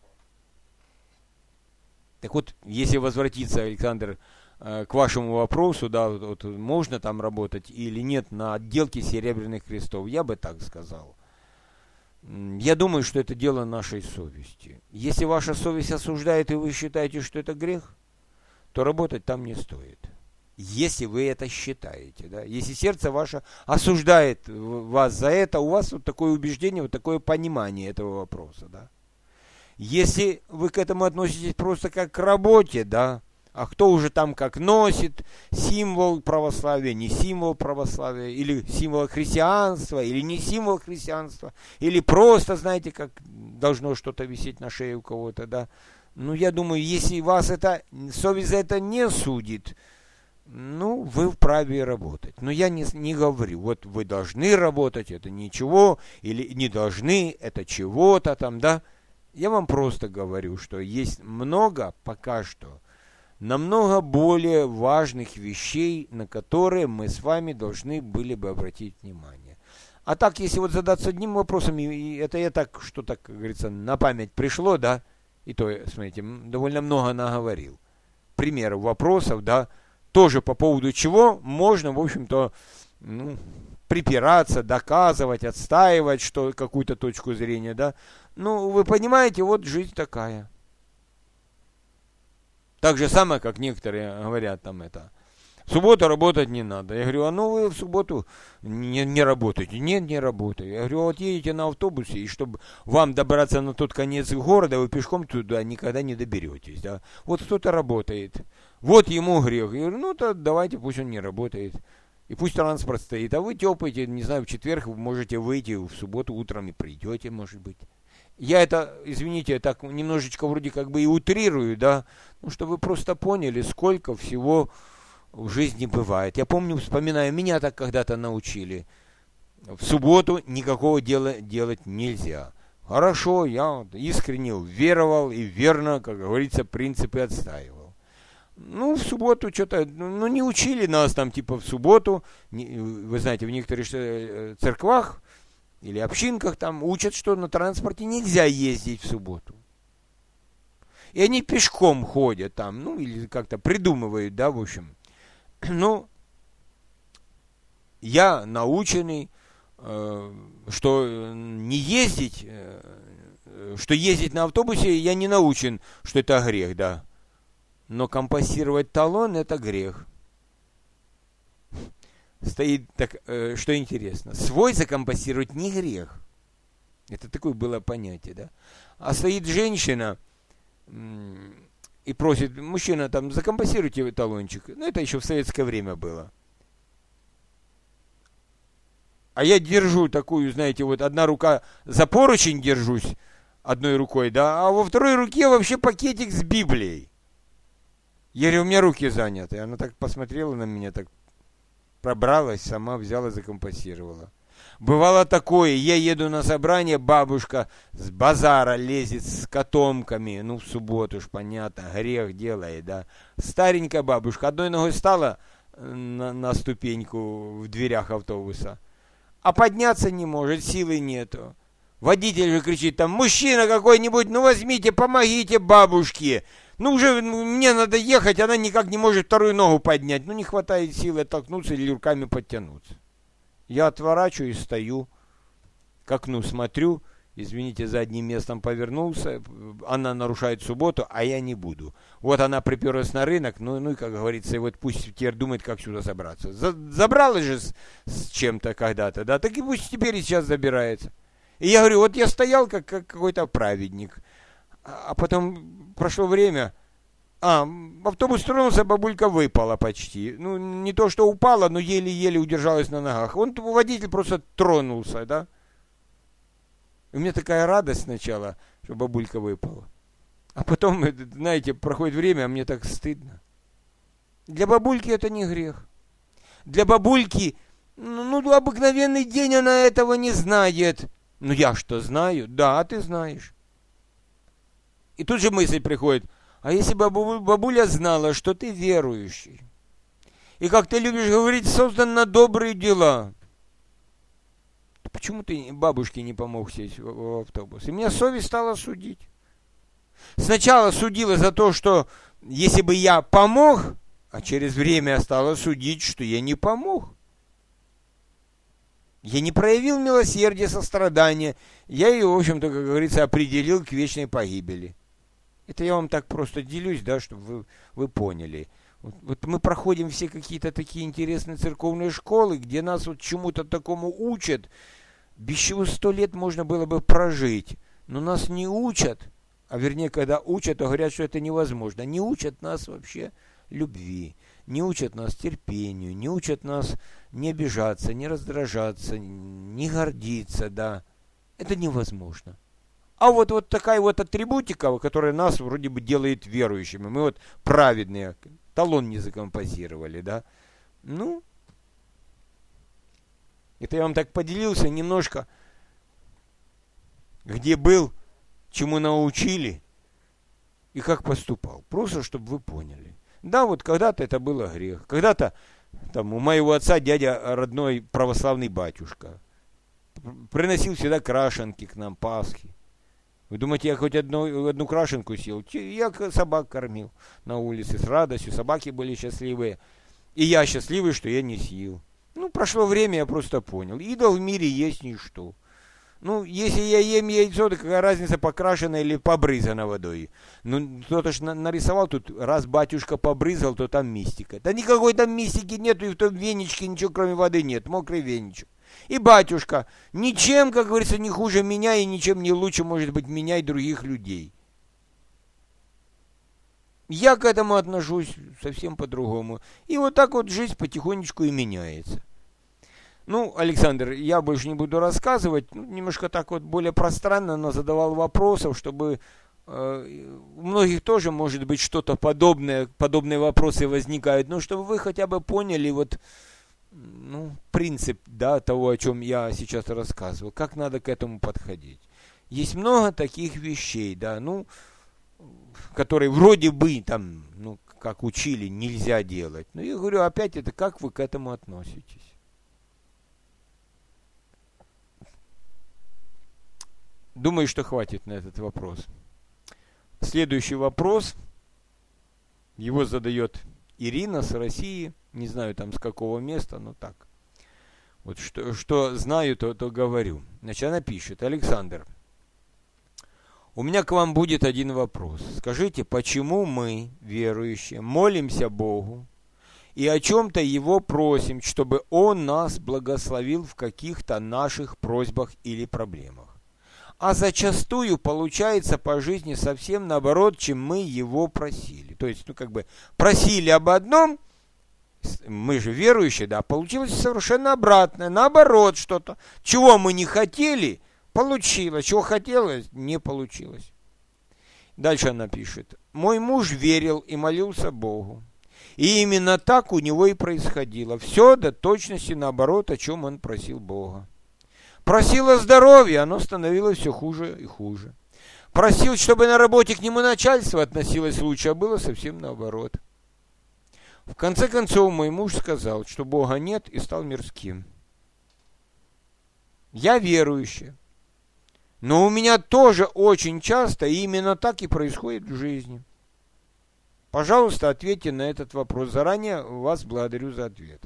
Так вот, если возвратиться, Александр, к вашему вопросу, да, вот, можно там работать или нет на отделке серебряных крестов, я бы так сказал. Я думаю, что это дело нашей совести. Если ваша совесть осуждает, и вы считаете, что это грех, то работать там не стоит. Если вы это считаете, да, если сердце ваше осуждает вас за это, у вас вот такое убеждение, вот такое понимание этого вопроса, да. Если вы к этому относитесь просто как к работе, да, а кто уже там как носит символ православия, не символ православия, или символ христианства, или не символ христианства, или просто, знаете, как должно что-то висеть на шее у кого-то, да. Ну, я думаю, если вас это, совесть за это не судит, ну, вы вправе работать. Но я не, не говорю, вот вы должны работать, это ничего, или не должны, это чего-то там, да. Я вам просто говорю, что есть много, пока что, намного более важных вещей, на которые мы с вами должны были бы обратить внимание. А так, если вот задаться одним вопросом, и это я так, что так, как говорится, на память пришло, да, и то, смотрите, довольно много наговорил. Примеров, вопросов, да, тоже по поводу чего можно, в общем-то, ну, припираться, доказывать, отстаивать что, какую-то точку зрения, да. Ну, вы понимаете, вот жизнь такая. Так же самое, как некоторые говорят там это. В субботу работать не надо. Я говорю, а ну вы в субботу не, не работаете. Нет, не работаю. Я говорю, вот едете на автобусе, и чтобы вам добраться на тот конец города, вы пешком туда никогда не доберетесь. Да? Вот кто-то работает. Вот ему грех. Я говорю, ну то давайте, пусть он не работает. И пусть транспорт стоит. А вы тепаете, не знаю, в четверг вы можете выйти, в субботу утром и придете, может быть. Я это, извините, так немножечко вроде как бы и утрирую, да, ну, чтобы вы просто поняли, сколько всего в жизни бывает. Я помню, вспоминаю, меня так когда-то научили. В субботу никакого дела делать нельзя. Хорошо, я искренне веровал и верно, как говорится, принципы отстаивал. Ну, в субботу что-то, ну, не учили нас там, типа, в субботу, вы знаете, в некоторых церквах, или общинках там учат, что на транспорте нельзя ездить в субботу. И они пешком ходят там, ну, или как-то придумывают, да, в общем. Ну, я наученный, э, что не ездить, э, что ездить на автобусе, я не научен, что это грех, да. Но компостировать талон – это грех. Стоит, так, э, что интересно, свой закомпостировать не грех. Это такое было понятие, да. А стоит женщина м- и просит, мужчина, там, закомпостируйте талончик. Ну, это еще в советское время было. А я держу такую, знаете, вот одна рука за поручень держусь одной рукой, да, а во второй руке вообще пакетик с Библией. Я говорю, у меня руки заняты. Она так посмотрела на меня, так пробралась, сама взяла, закомпостировала. Бывало такое, я еду на собрание, бабушка с базара лезет с котомками, ну, в субботу уж понятно, грех делает, да. Старенькая бабушка, одной ногой стала на, на ступеньку в дверях автобуса, а подняться не может, силы нету. Водитель же кричит там, мужчина какой-нибудь, ну возьмите, помогите бабушке. Ну уже мне надо ехать, она никак не может вторую ногу поднять. Ну не хватает силы оттолкнуться или руками подтянуться. Я отворачиваюсь, стою, к окну смотрю, извините, задним местом повернулся, она нарушает субботу, а я не буду. Вот она приперлась на рынок, ну, ну и, как говорится, вот пусть теперь думает, как сюда забраться. За, забралась же с, с чем-то когда-то, да, так и пусть теперь и сейчас забирается. И я говорю, вот я стоял как, как какой-то праведник, а, а потом прошло время, а, автобус тронулся, бабулька выпала почти. Ну, не то, что упала, но еле-еле удержалась на ногах. Он, водитель, просто тронулся, да. И у меня такая радость сначала, что бабулька выпала. А потом, знаете, проходит время, а мне так стыдно. Для бабульки это не грех. Для бабульки, ну, обыкновенный день она этого не знает. Ну, я что, знаю? Да, ты знаешь. И тут же мысль приходит, а если бы бабуля знала, что ты верующий, И как ты любишь говорить, создан на добрые дела. Почему ты бабушке не помог сесть в, в автобус? И меня совесть стала судить. Сначала судила за то, что если бы я помог, а через время стала судить, что я не помог. Я не проявил милосердия, сострадания. Я ее, в общем-то, как говорится, определил к вечной погибели. Это я вам так просто делюсь, да, чтобы вы, вы поняли. Вот, вот мы проходим все какие-то такие интересные церковные школы, где нас вот чему-то такому учат, без чего сто лет можно было бы прожить. Но нас не учат, а вернее, когда учат, то говорят, что это невозможно. Не учат нас вообще любви, не учат нас терпению, не учат нас не обижаться, не раздражаться, не гордиться, да. Это невозможно. А вот, вот такая вот атрибутика, которая нас вроде бы делает верующими. Мы вот праведные, талон не закомпозировали, да. Ну, это я вам так поделился немножко, где был, чему научили и как поступал. Просто, чтобы вы поняли. Да, вот когда-то это было грех. Когда-то там у моего отца дядя родной православный батюшка приносил всегда крашенки к нам, Пасхи. Вы думаете, я хоть одну, одну крашенку съел? Я собак кормил на улице с радостью, собаки были счастливые. И я счастливый, что я не съел. Ну, прошло время, я просто понял. Идол в мире есть ничто. Ну, если я ем яйцо, то какая разница, покрашено или побрызано водой? Ну, кто-то ж нарисовал тут, раз батюшка побрызал, то там мистика. Да никакой там мистики нету, и в том веничке ничего кроме воды нет, мокрый веничек. И батюшка ничем, как говорится, не хуже меня и ничем не лучше, может быть, меня и других людей. Я к этому отношусь совсем по-другому. И вот так вот жизнь потихонечку и меняется. Ну, Александр, я больше не буду рассказывать, ну, немножко так вот более пространно, но задавал вопросов, чтобы э, у многих тоже, может быть, что-то подобное, подобные вопросы возникают, но чтобы вы хотя бы поняли вот, ну, принцип, да, того, о чем я сейчас рассказывал, как надо к этому подходить. Есть много таких вещей, да, ну, которые вроде бы там, ну, как учили, нельзя делать. Но я говорю, опять это как вы к этому относитесь? Думаю, что хватит на этот вопрос. Следующий вопрос. Его задает Ирина с России. Не знаю там с какого места, но так. Вот что, что знаю, то, то говорю. Значит, она пишет. Александр, у меня к вам будет один вопрос. Скажите, почему мы, верующие, молимся Богу и о чем-то Его просим, чтобы Он нас благословил в каких-то наших просьбах или проблемах? А зачастую получается по жизни совсем наоборот, чем мы его просили. То есть, ну, как бы, просили об одном, мы же верующие, да, получилось совершенно обратное, наоборот что-то. Чего мы не хотели, получилось. Чего хотелось, не получилось. Дальше она пишет. Мой муж верил и молился Богу. И именно так у него и происходило. Все до точности наоборот, о чем он просил Бога. Просил о здоровье, оно становилось все хуже и хуже. Просил, чтобы на работе к нему начальство относилось лучше, а было совсем наоборот. В конце концов, мой муж сказал, что Бога нет, и стал мирским. Я верующий, но у меня тоже очень часто именно так и происходит в жизни. Пожалуйста, ответьте на этот вопрос. Заранее вас благодарю за ответ.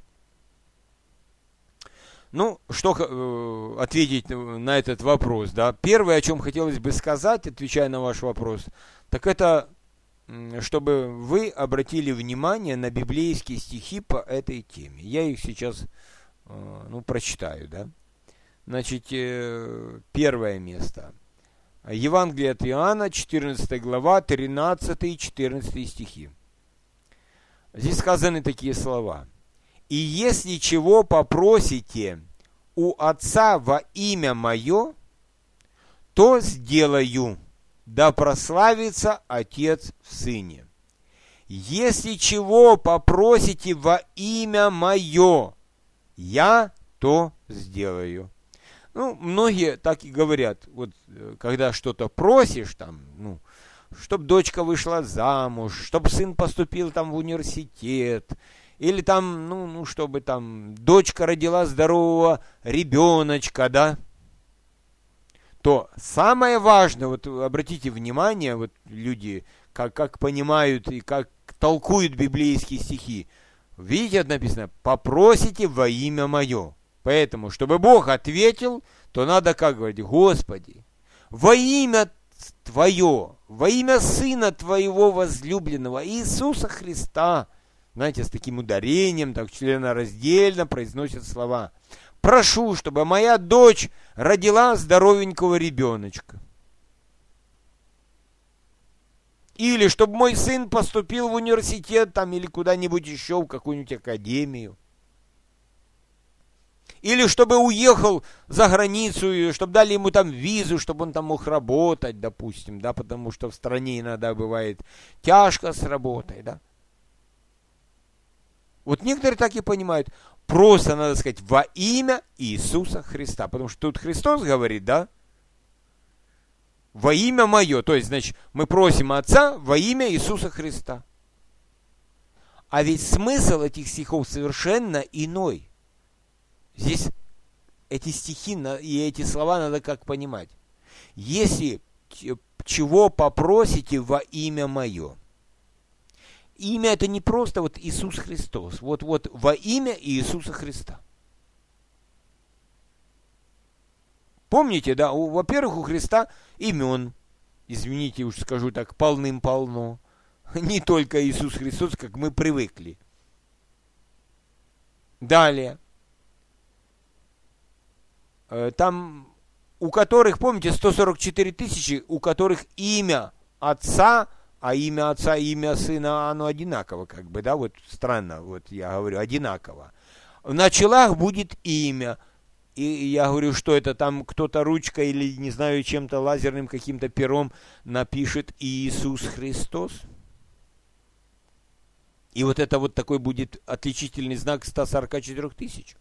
Ну, что э, ответить на этот вопрос, да? Первое, о чем хотелось бы сказать, отвечая на ваш вопрос, так это, чтобы вы обратили внимание на библейские стихи по этой теме. Я их сейчас, э, ну, прочитаю, да? Значит, э, первое место. Евангелие от Иоанна, четырнадцатая глава, тринадцатый и четырнадцатый стихи. Здесь сказаны такие слова. И если чего попросите у Отца во имя Мое, то сделаю, да прославится Отец в Сыне. Если чего попросите во имя Мое, я то сделаю. Ну, многие так и говорят, вот когда что-то просишь, там, ну, чтобы дочка вышла замуж, чтобы сын поступил там в университет, или там, ну, ну, чтобы там дочка родила здорового ребеночка, да, то самое важное, вот обратите внимание, вот люди, как, как понимают и как толкуют библейские стихи, видите, написано, попросите во имя мое. Поэтому, чтобы Бог ответил, то надо как говорить, Господи, во имя Твое, во имя Сына Твоего возлюбленного, Иисуса Христа, знаете, с таким ударением, так членораздельно произносят слова. Прошу, чтобы моя дочь родила здоровенького ребеночка. Или чтобы мой сын поступил в университет там, или куда-нибудь еще, в какую-нибудь академию. Или чтобы уехал за границу, чтобы дали ему там визу, чтобы он там мог работать, допустим, да, потому что в стране иногда бывает тяжко с работой, да. Вот некоторые так и понимают. Просто надо сказать во имя Иисуса Христа. Потому что тут Христос говорит, да? Во имя мое. То есть, значит, мы просим Отца во имя Иисуса Христа. А ведь смысл этих стихов совершенно иной. Здесь эти стихи и эти слова надо как понимать. Если чего попросите во имя мое. Имя это не просто вот Иисус Христос. Вот, вот во имя Иисуса Христа. Помните, да, у, во-первых, у Христа имен, извините, уж скажу так, полным-полно. Не только Иисус Христос, как мы привыкли. Далее. Там, у которых, помните, сто сорок четыре тысячи, у которых имя Отца, а имя Отца и имя Сына, оно одинаково, как бы, да, вот странно, вот я говорю, одинаково. На челах будет имя, и я говорю, что это там кто-то ручкой или, не знаю, чем-то лазерным каким-то пером напишет Иисус Христос. И вот это вот такой будет отличительный знак ста сорока четырёх тысяч.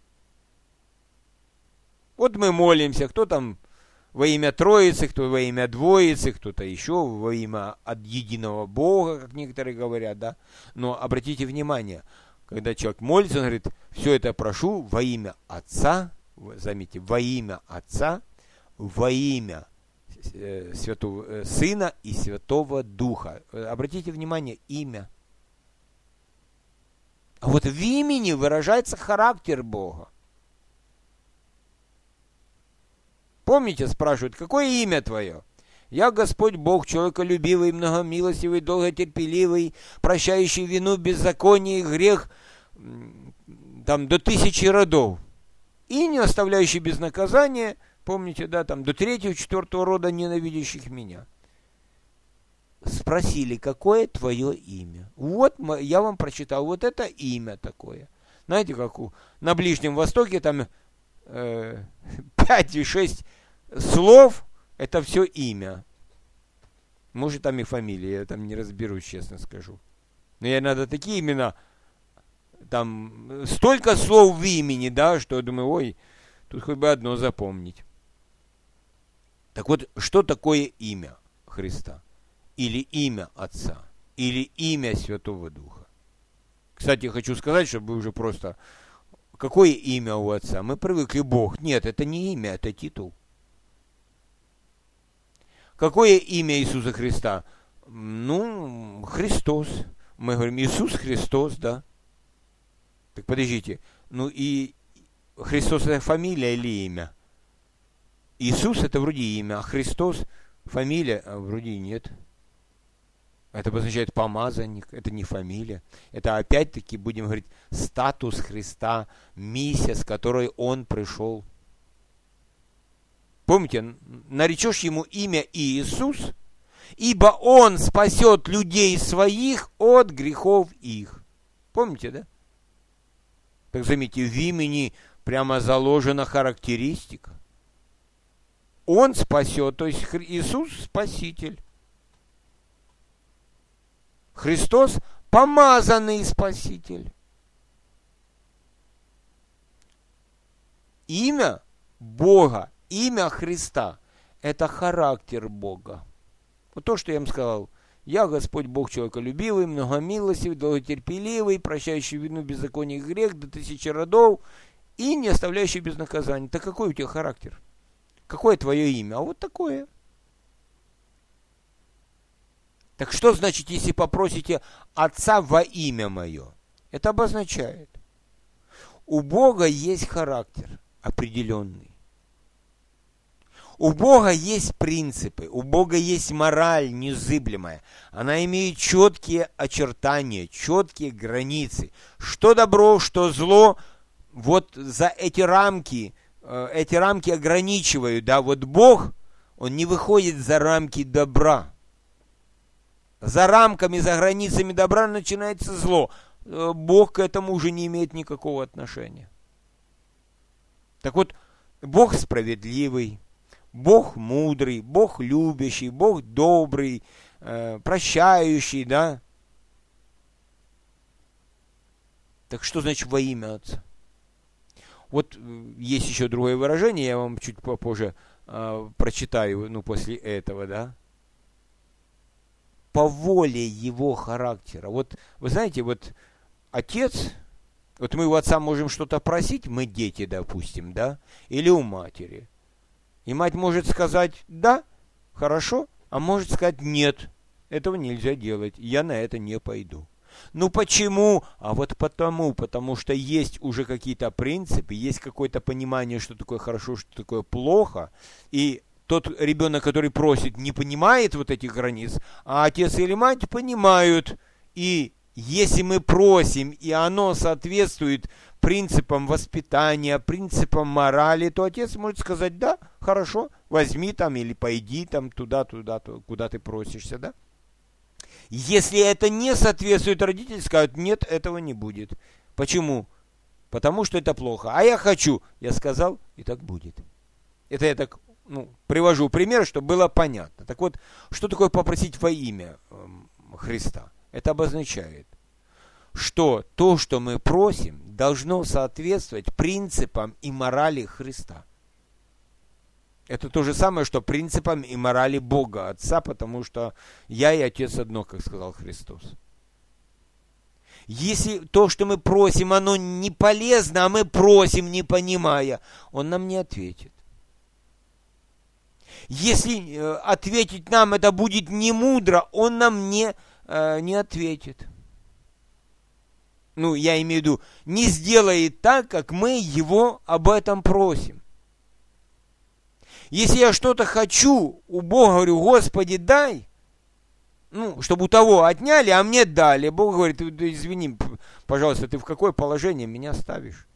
Вот мы молимся, кто там во имя Троицы, кто во имя Двоицы, кто-то еще во имя от единого Бога, как некоторые говорят, да. Но обратите внимание, когда человек молится, он говорит, все это прошу во имя Отца, заметьте, во имя Отца, во имя э, Святого э, Сына и Святого Духа. Обратите внимание, имя. А вот в имени выражается характер Бога. Помните, спрашивают, какое имя твое? Я Господь Бог, человеколюбивый, многомилостивый, долготерпеливый, прощающий вину, беззаконие и грех там, до тысячи родов. И не оставляющий без наказания, помните, да, там, до третьего, четвертого рода ненавидящих меня. Спросили, какое твое имя? Вот я вам прочитал, вот это имя такое. Знаете, как у, на Ближнем Востоке там э, пять и шесть слов, это все имя. Может, там и фамилия, я там не разберусь, честно скажу. Но я надо такие имена, там столько слов в имени, да, что я думаю, ой, тут хоть бы одно запомнить. Так вот, что такое имя Христа? Или имя Отца? Или имя Святого Духа? Кстати, хочу сказать, чтобы вы уже просто... Какое имя у Отца? Мы привыкли Бог. Нет, это не имя, это титул. Какое имя Иисуса Христа? Ну, Христос. Мы говорим, Иисус Христос, да. Так подождите. Ну и Христос это фамилия или имя? Иисус это вроде имя, а Христос фамилия, а вроде нет. Это обозначает помазанник, это не фамилия. Это опять-таки, будем говорить, статус Христа, миссия, с которой Он пришел. Помните, наречешь Ему имя Иисус, ибо Он спасет людей своих от грехов их. Помните, да? Так заметьте, в имени прямо заложена характеристика. Он спасет, то есть Иисус Спаситель. Христос – помазанный Спаситель. Имя Бога, имя Христа – это характер Бога. Вот то, что я вам сказал. Я, Господь Бог человеколюбивый, многомилостивый, долготерпеливый, прощающий вину, беззаконие и грех до тысячи родов и не оставляющий без наказания. Так какой у тебя характер? Какое твое имя? А вот такое. Так что значит, если попросите Отца во имя мое? Это обозначает, у Бога есть характер определенный. У Бога есть принципы, у Бога есть мораль незыблемая. Она имеет четкие очертания, четкие границы. Что добро, что зло, вот за эти рамки, эти рамки ограничивают. Да, вот Бог, Он не выходит за рамки добра. За рамками, за границами добра начинается зло. Бог к этому уже не имеет никакого отношения. Так вот, Бог справедливый, Бог мудрый, Бог любящий, Бог добрый, э, прощающий, да? Так что значит во имя Отца? Вот есть еще другое выражение, я вам чуть попозже э, прочитаю, ну, после этого, да? По воле его характера. Вот, вы знаете, вот отец, вот мы у отца можем что-то просить, мы дети, допустим, да? Или у матери. И мать может сказать «да, хорошо», а может сказать «нет, этого нельзя делать, я на это не пойду». Ну почему? А вот потому, потому что есть уже какие-то принципы, есть какое-то понимание, что такое хорошо, что такое плохо, и тот ребенок, который просит, не понимает вот этих границ, а отец или мать понимают, и если мы просим, и оно соответствует принципам воспитания, принципам морали, то отец может сказать, да, хорошо, возьми там или пойди там туда, туда, куда ты просишься, да. Если это не соответствует, родители скажут, нет, этого не будет. Почему? Потому что это плохо. А я хочу. Я сказал, и так будет. Это я так, ну, привожу пример, чтобы было понятно. Так вот, что такое попросить во имя э, Христа? Это обозначает, что то, что мы просим, должно соответствовать принципам и морали Христа. Это то же самое, что принципам и морали Бога Отца, потому что я и Отец одно, как сказал Христос. Если то, что мы просим, оно не полезно, а мы просим, не понимая, Он нам не ответит. Если ответить нам это будет не мудро, Он нам не, э, не ответит. Ну, я имею в виду, не сделает так, как мы Его об этом просим. Если я что-то хочу, у Бога говорю, Господи, дай, ну, чтобы у того отняли, а мне дали. Бог говорит, извини, пожалуйста, ты в какое положение меня ставишь?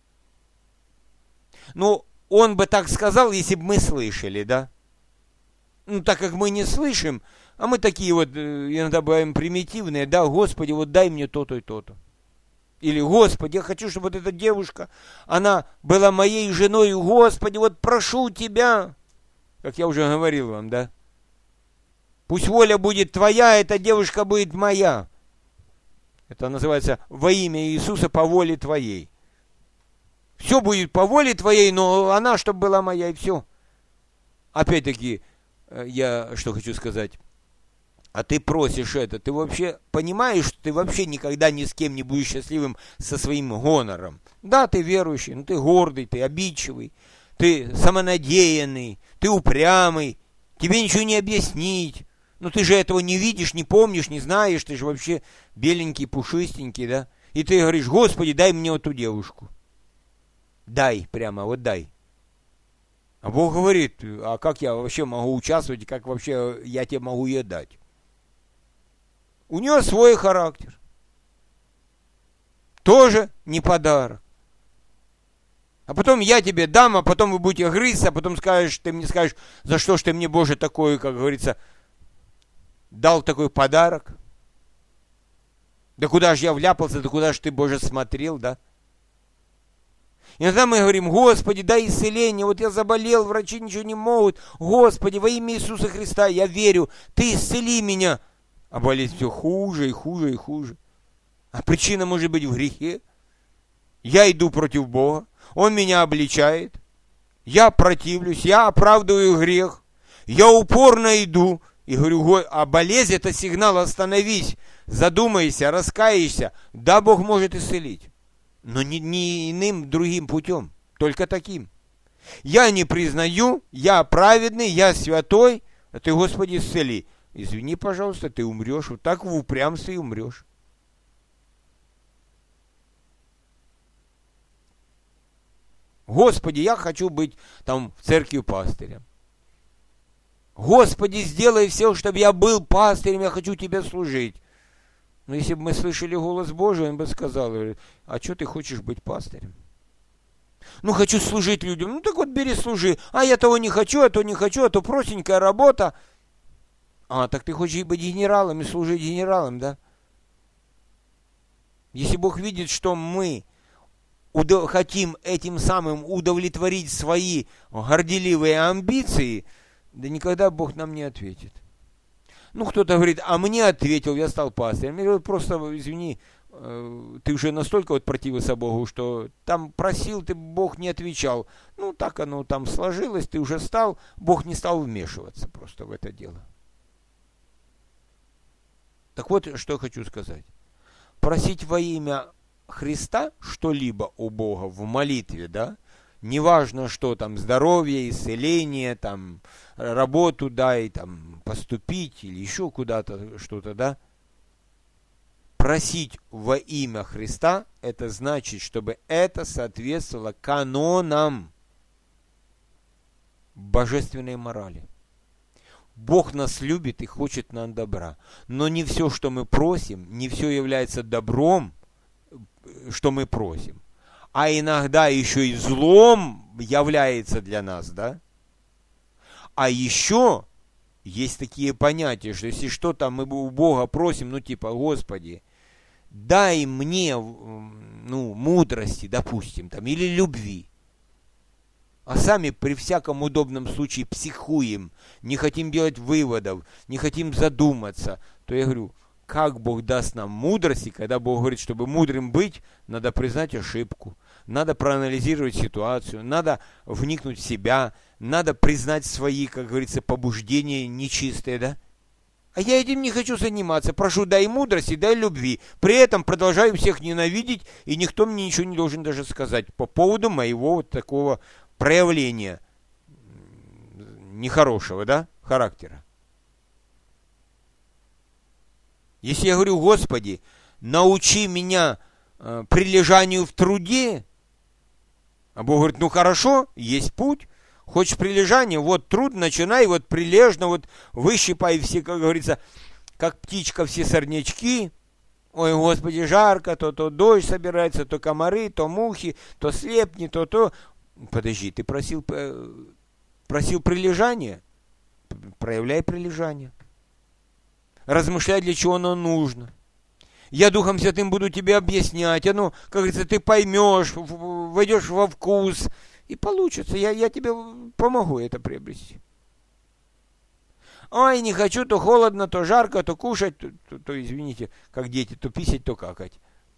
Ну, Он бы так сказал, если бы мы слышали, да? Ну, так как мы не слышим, а мы такие вот, иногда бываем примитивные, да, Господи, вот дай мне то-то и то-то. Или, Господи, я хочу, чтобы вот эта девушка, она была моей женой, Господи, вот прошу Тебя. Как я уже говорил вам, да? Пусть воля будет Твоя, эта девушка будет моя. Это называется во имя Иисуса по воле Твоей. Все будет по воле Твоей, но она, чтобы была моя, и все. Опять-таки, я что хочу сказать. А ты просишь это, ты вообще понимаешь, что ты вообще никогда ни с кем не будешь счастливым со своим гонором. Да, ты верующий, но ты гордый, ты обидчивый, ты самонадеянный, ты упрямый, тебе ничего не объяснить. Ну ты же этого не видишь, не помнишь, не знаешь, ты же вообще беленький, пушистенький, да? И ты говоришь, Господи, дай мне вот ту девушку. Дай, прямо, вот дай. А Бог говорит, а как я вообще могу участвовать, как вообще я тебе могу ее дать? У нее свой характер. Тоже не подарок. А потом я тебе дам, а потом вы будете грызться, а потом скажешь, ты мне скажешь, за что ж ты мне, Боже, такой, как говорится, дал такой подарок? Да куда же я вляпался, да куда же ты, Боже, смотрел, да? Иногда мы говорим, Господи, дай исцеление, вот я заболел, врачи ничего не могут. Господи, во имя Иисуса Христа, я верю, Ты исцели меня. А болезнь все хуже и хуже и хуже. А причина может быть в грехе. Я иду против Бога, Он меня обличает, я противлюсь, я оправдываю грех, я упорно иду, И говорю, а болезнь это сигнал, остановись, задумайся, раскаешься. Да, Бог может исцелить, но не, не иным другим путем, только таким. Я не признаю, я праведный, я святой, а ты, Господи, исцели. Извини, пожалуйста, ты умрешь, вот так в упрямстве и умрешь. Господи, я хочу быть там в церкви пастырем. Господи, сделай все, чтобы я был пастырем, я хочу Тебе служить. Но если бы мы слышали голос Божий, он бы сказал, а что ты хочешь быть пастырем? Ну, хочу служить людям. Ну, так вот бери, служи. А я того не хочу, а то не хочу, а то простенькая работа. А, так ты хочешь быть генералом и служить генералом, да? Если Бог видит, что мы удов- хотим этим самым удовлетворить свои горделивые амбиции, да никогда Бог нам не ответит. Ну, кто-то говорит, а мне ответил, я стал пастырем. Я говорю, просто, извини, ты уже настолько вот противился Богу, что там просил, ты, Бог не отвечал. Ну, так оно там сложилось, ты уже стал, Бог не стал вмешиваться просто в это дело. Так вот, что я хочу сказать. Просить во имя Христа что-либо у Бога в молитве, да, неважно что там, здоровье, исцеление, там, работу дай, там, поступить или еще куда-то что-то, да. Просить во имя Христа, это значит, чтобы это соответствовало канонам божественной морали. Бог нас любит и хочет нам добра. Но не все, что мы просим, не все является добром, что мы просим. А иногда еще и злом является для нас, да? А еще есть такие понятия, что если что-то мы у Бога просим, ну типа, Господи, дай мне, ну, мудрости, допустим, там, или любви. А сами при всяком удобном случае психуем, не хотим делать выводов, не хотим задуматься, то я говорю, как Бог даст нам мудрости, когда Бог говорит, чтобы мудрым быть, надо признать ошибку, надо проанализировать ситуацию, надо вникнуть в себя, надо признать свои, как говорится, побуждения нечистые, да? А я этим не хочу заниматься. Прошу, дай мудрости, дай любви. При этом продолжаю всех ненавидеть, и никто мне ничего не должен даже сказать по поводу моего вот такого проявления нехорошего, да, характера. Если я говорю, Господи, научи меня э, прилежанию в труде, а Бог говорит, ну хорошо, есть путь. Хочешь прилежание, вот труд, начинай, вот прилежно, вот выщипай все, как говорится, как птичка все сорнячки. Ой, Господи, жарко, то то дождь собирается, то комары, то мухи, то слепни, то то. Подожди, ты просил, просил прилежания? Проявляй прилежание. Размышляй, для чего оно нужно. Я Духом Святым буду тебе объяснять. Оно, как говорится, ты поймешь, войдешь во вкус. И получится. Я, я тебе помогу это приобрести. Ой, не хочу, то холодно, то жарко, то кушать, то, то, то извините, как дети, то писать, то какать.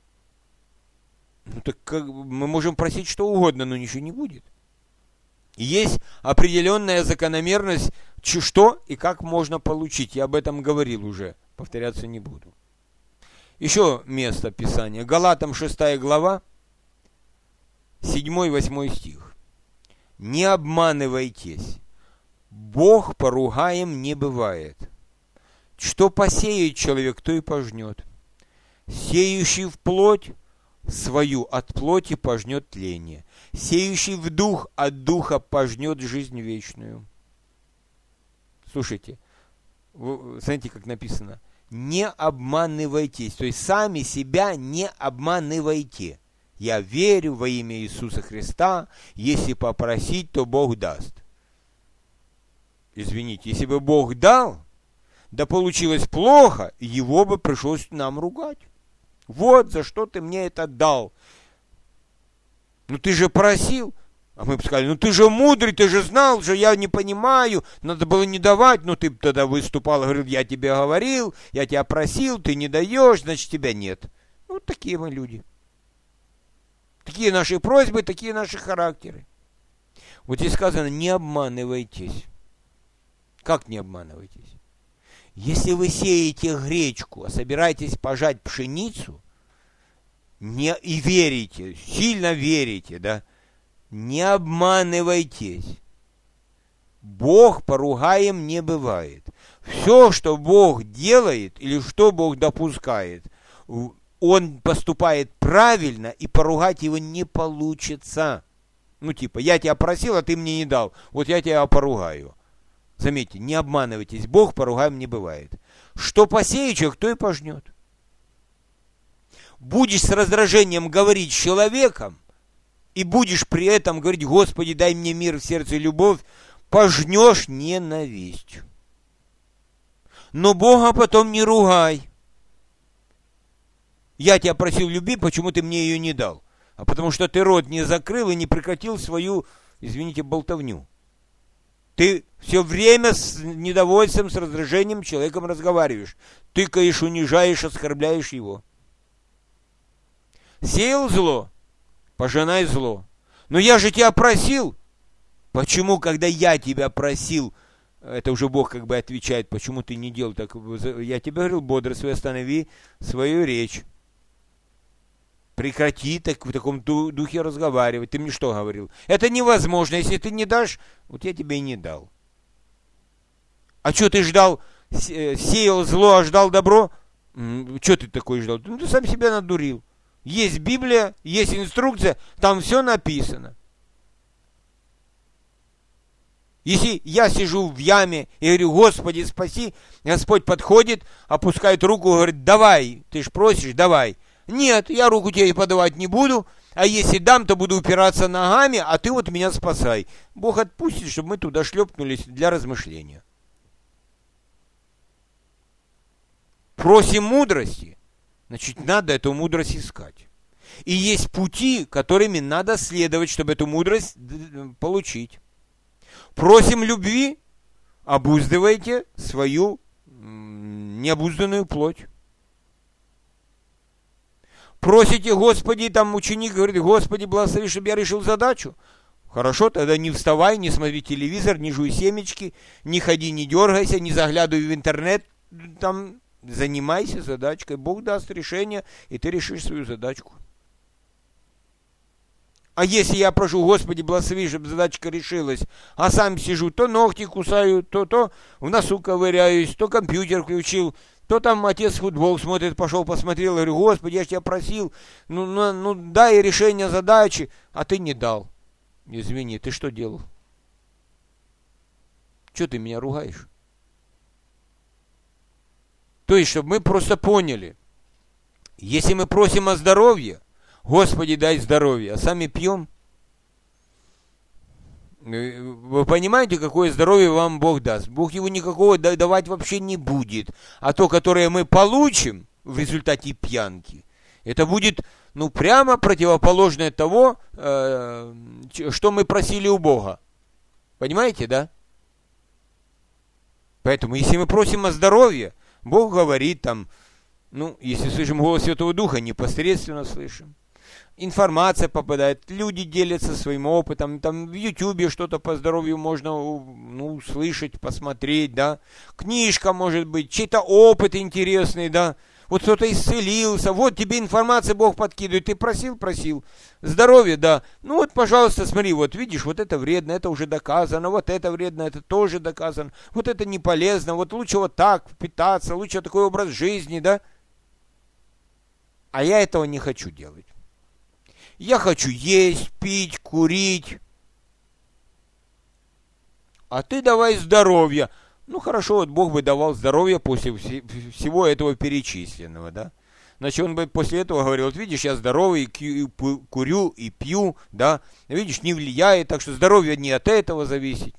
Ну так как, мы можем просить что угодно, но ничего не будет. Есть определенная закономерность, что и как можно получить. Я об этом говорил уже, повторяться не буду. Еще место Писания. Галатам шестая глава, седьмой-восьмой стих. Не обманывайтесь, Бог поругаем не бывает. Что посеет человек, то и пожнет. Сеющий в плоть свою от плоти пожнет тление. Сеющий в дух от духа пожнет жизнь вечную. Слушайте, вы, знаете, как написано? Не обманывайтесь, то есть сами себя не обманывайте. Я верю во имя Иисуса Христа, если попросить, то Бог даст. Извините, если бы Бог дал, да получилось плохо, его бы пришлось нам ругать. Вот за что ты мне это дал. Ну ты же просил. А мы бы сказали, ну ты же мудрый, ты же знал, что я не понимаю, надо было не давать. Ну ты тогда выступал, говорил, я тебе говорил, я тебя просил, ты не даешь, значит тебя нет. Вот такие мы люди. Такие наши просьбы, такие наши характеры. Вот здесь сказано, не обманывайтесь. Как не обманывайтесь? Если вы сеете гречку, а собираетесь пожать пшеницу, не, и верите, сильно верите, да, не обманывайтесь. Бог поругаем не бывает. Все, что Бог делает или что Бог допускает, Он поступает правильно, и поругать его не получится. Ну, типа, я тебя просил, а ты мне не дал. Вот я тебя поругаю. Заметьте, не обманывайтесь. Бог поругаем не бывает. Что посеет человек, то и пожнет. Будешь с раздражением говорить с человеком, и будешь при этом говорить: Господи, дай мне мир в сердце и любовь, пожнешь ненависть. Но Бога потом не ругай. Я тебя просил любви, почему ты мне ее не дал? А потому что ты рот не закрыл и не прекратил свою, извините, болтовню. Ты все время с недовольством, с раздражением человеком разговариваешь. Тыкаешь, унижаешь, оскорбляешь его. Сеял зло, пожинай зло. Но я же тебя просил. Почему, когда я тебя просил, это уже Бог как бы отвечает, почему ты не делал так? Я тебе говорил, бодрствуй, останови свою речь. Прекрати так, в таком духе разговаривать. Ты мне что говорил? Это невозможно. Если ты не дашь, вот я тебе и не дал. А что ты ждал? Сеял зло, а ждал добро? Что ты такое ждал? Ну, ты сам себя надурил. Есть Библия, есть инструкция, там все написано. Если я сижу в яме и говорю: Господи, спаси, Господь подходит, опускает руку и говорит: давай, ты ж просишь, давай. Нет, я руку тебе подавать не буду, а если дам, то буду упираться ногами, а ты вот меня спасай. Бог отпустит, чтобы мы туда шлепнулись для размышления. Просим мудрости, значит, надо эту мудрость искать. И есть пути, которыми надо следовать, чтобы эту мудрость получить. Просим любви, обуздывайте свою необузданную плоть. Просите: Господи, там ученик говорит: Господи, благослови, чтобы я решил задачу. Хорошо, тогда не вставай, не смотри телевизор, не жуй семечки, не ходи, не дергайся, не заглядывай в интернет, там занимайся задачкой. Бог даст решение, и ты решишь свою задачку. А если я прошу: Господи, благослови, чтобы задачка решилась, а сам сижу, то ногти кусаю, то то в носу ковыряюсь, то компьютер включил, то там отец футбол смотрит, пошел посмотрел, говорю: Господи, я ж тебя просил, ну, ну, ну дай решение задачи, а ты не дал. Извини, ты что делал? Что ты меня ругаешь? То есть, чтобы мы просто поняли, если мы просим о здоровье, Господи, дай здоровье, а сами пьем. Вы понимаете, какое здоровье вам Бог даст? Бог его никакого давать вообще не будет. А то, которое мы получим в результате пьянки, это будет, ну, прямо противоположное того, э, что мы просили у Бога. Понимаете, да? Поэтому, если мы просим о здоровье, Бог говорит там, ну, если слышим голос Святого Духа, непосредственно слышим. Информация попадает, люди делятся своим опытом, там в Ютубе что-то по здоровью можно, ну, услышать, посмотреть, да, книжка может быть, чей-то опыт интересный, да, вот кто-то исцелился, вот тебе информация Бог подкидывает, ты просил, просил, здоровье, да, ну вот, пожалуйста, смотри, вот видишь, вот это вредно, это уже доказано, вот это вредно, это тоже доказано, вот это не полезно, вот лучше вот так питаться, лучше такой образ жизни, да, а я этого не хочу делать. Я хочу есть, пить, курить. А ты давай здоровье. Ну хорошо, вот Бог бы давал здоровье после всего этого перечисленного, да? Значит, он бы после этого говорил: вот видишь, я здоровый, и курю и пью, да? Видишь, не влияет, так что здоровье не от этого зависит.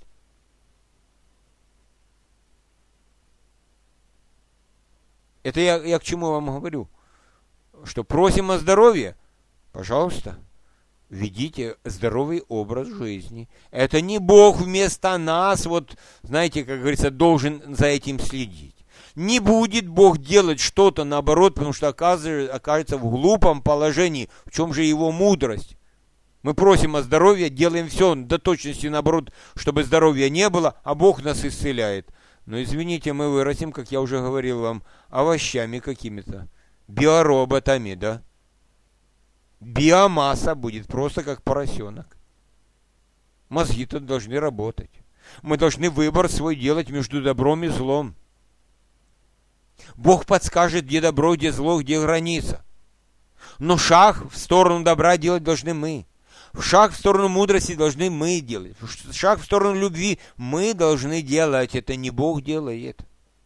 Это я, я к чему вам говорю? Что просим о здоровье? Пожалуйста, ведите здоровый образ жизни. Это не Бог вместо нас, вот, знаете, как говорится, должен за этим следить. Не будет Бог делать что-то наоборот, потому что окажется в глупом положении. В чем же его мудрость? Мы просим о здоровье, делаем все до точности наоборот, чтобы здоровья не было, а Бог нас исцеляет. Но извините, мы вырастим, как я уже говорил вам, овощами какими-то, биороботами, да? Биомасса будет просто как поросенок. Мозги-то должны работать. Мы должны выбор свой делать между добром и злом. Бог подскажет, где добро, где зло, где граница. Но шаг в сторону добра делать должны мы. Шаг в сторону мудрости должны мы делать. Шаг в сторону любви мы должны делать. Это не Бог делает.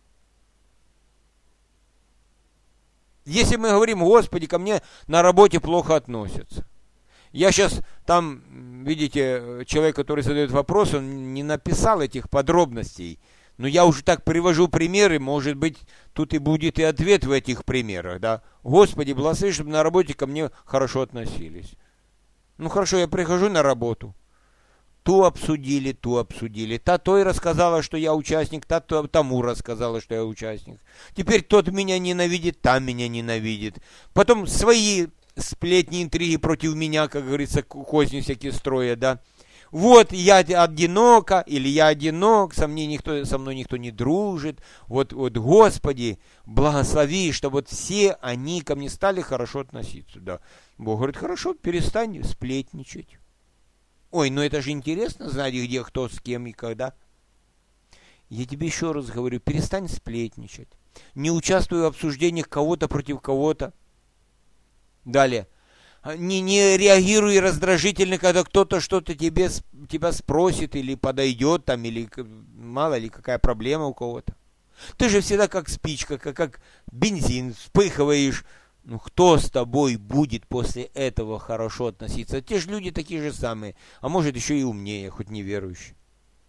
Если мы говорим, Господи, ко мне на работе плохо относятся. Я сейчас там, видите, человек, который задает вопрос, он не написал этих подробностей. Но я уже так привожу примеры, может быть, тут и будет и ответ в этих примерах, да. Господи, благослови, чтобы на работе ко мне хорошо относились. Ну хорошо, я прихожу на работу. Ту обсудили, ту обсудили. Та той рассказала, что я участник, та тому рассказала, что я участник. Теперь тот меня ненавидит, та меня ненавидит. Потом свои сплетни, интриги против меня, как говорится, козни всякие строят, да. Вот я одинока, или я одинок, со мной никто, со мной никто не дружит. Вот, вот, Господи, благослови, чтобы вот все они ко мне стали хорошо относиться. Да. Бог говорит, хорошо, перестань сплетничать. Ой, ну это же интересно знать, где кто, с кем и когда. Я тебе еще раз говорю, перестань сплетничать. Не участвуй в обсуждениях кого-то против кого-то. Далее. Не, не реагируй раздражительно, когда кто-то что-то тебе, тебя спросит или подойдет, там, или мало ли какая проблема у кого-то. Ты же всегда как спичка, как, как бензин, вспыхиваешь. Ну, кто с тобой будет после этого хорошо относиться? Те же люди такие же самые, а может еще и умнее, хоть неверующие.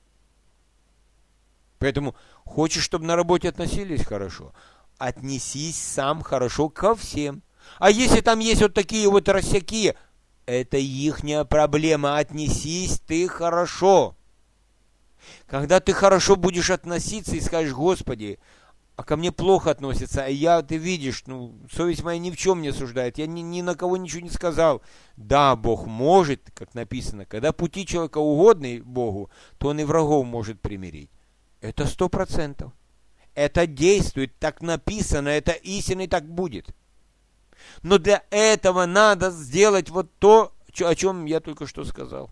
Поэтому хочешь, чтобы на работе относились хорошо? Отнесись сам хорошо ко всем. А если там есть вот такие вот рассяки, это ихняя проблема. Отнесись ты хорошо. Когда ты хорошо будешь относиться и скажешь, Господи, а ко мне плохо относятся, а я, ты видишь, ну, совесть моя ни в чем не осуждает, я ни, ни на кого ничего не сказал. Да, Бог может, как написано, когда пути человека угодны Богу, то он и врагов может примирить. Это сто процентов. Это действует, так написано, это истинно и так будет. Но для этого надо сделать вот то, о чем я только что сказал.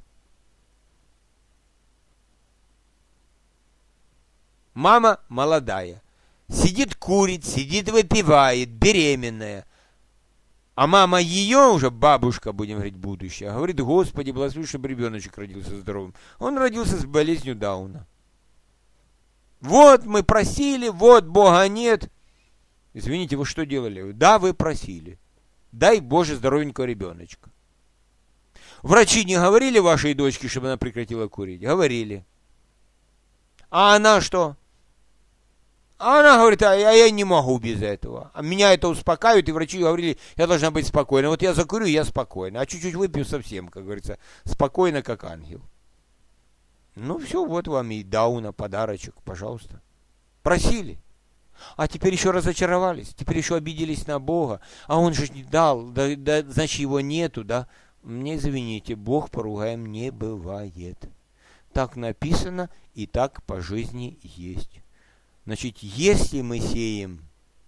Мама молодая. Сидит, курит, сидит, выпивает, беременная. А мама ее, уже бабушка, будем говорить, будущая, говорит, Господи, благослови, чтобы ребеночек родился здоровым. Он родился с болезнью Дауна. Вот мы просили, вот Бога нет. Извините, вы что делали? Да, вы просили. Дай Боже здоровенького ребеночка. Врачи не говорили вашей дочке, чтобы она прекратила курить? Говорили. А она что? А она говорит, а я, я не могу без этого. А меня это успокаивает, и врачи говорили, я должна быть спокойна. Вот я закурю, я спокойна. А чуть-чуть выпью совсем, как говорится, спокойно, как ангел. Ну все, вот вам и Дауна, подарочек, пожалуйста. Просили. А теперь еще разочаровались, теперь еще обиделись на Бога. А он же не дал, да, да, значит его нету, да? Мне извините, Бог поругаем не бывает. Так написано и так по жизни есть. Значит, если мы сеем,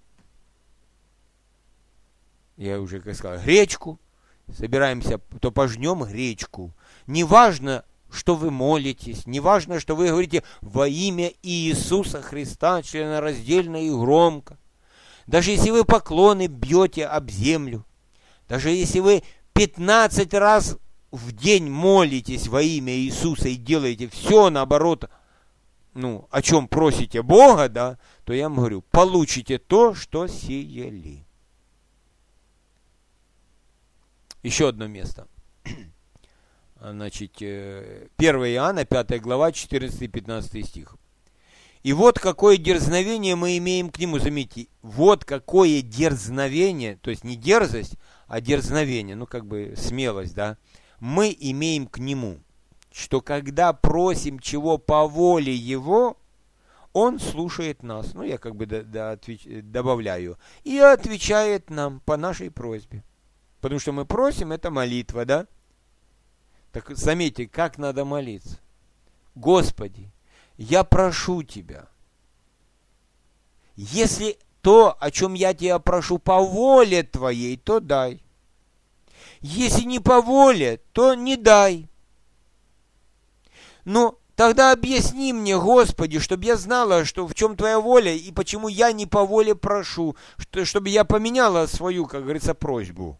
я уже как сказал, гречку, собираемся, то пожнем гречку. Неважно, что вы молитесь, неважно, что вы говорите во имя Иисуса Христа, членораздельно и громко. Даже если вы поклоны бьете об землю, даже если вы пятнадцать раз в день молитесь во имя Иисуса и делаете все наоборот, ну, о чем просите Бога, да, то я вам говорю, получите то, что сеяли. Еще одно место. Значит, первое Иоанна, пятая глава, четырнадцатый-пятнадцатый стих. И вот какое дерзновение мы имеем к нему, заметьте, вот какое дерзновение, то есть не дерзость, а дерзновение, ну как бы смелость, да, мы имеем к нему, что когда просим чего по воле его, он слушает нас, ну я как бы до, до, отвеч, добавляю, и отвечает нам по нашей просьбе, потому что мы просим, это молитва, да. Так заметьте, как надо молиться. Господи, я прошу Тебя, Если то, о чем я тебя прошу, по воле твоей, то дай. Если не по воле, то не дай. Но тогда объясни мне, Господи, чтобы я знала, что в чем твоя воля и почему я не по воле прошу, что, чтобы я поменяла свою, как говорится, просьбу.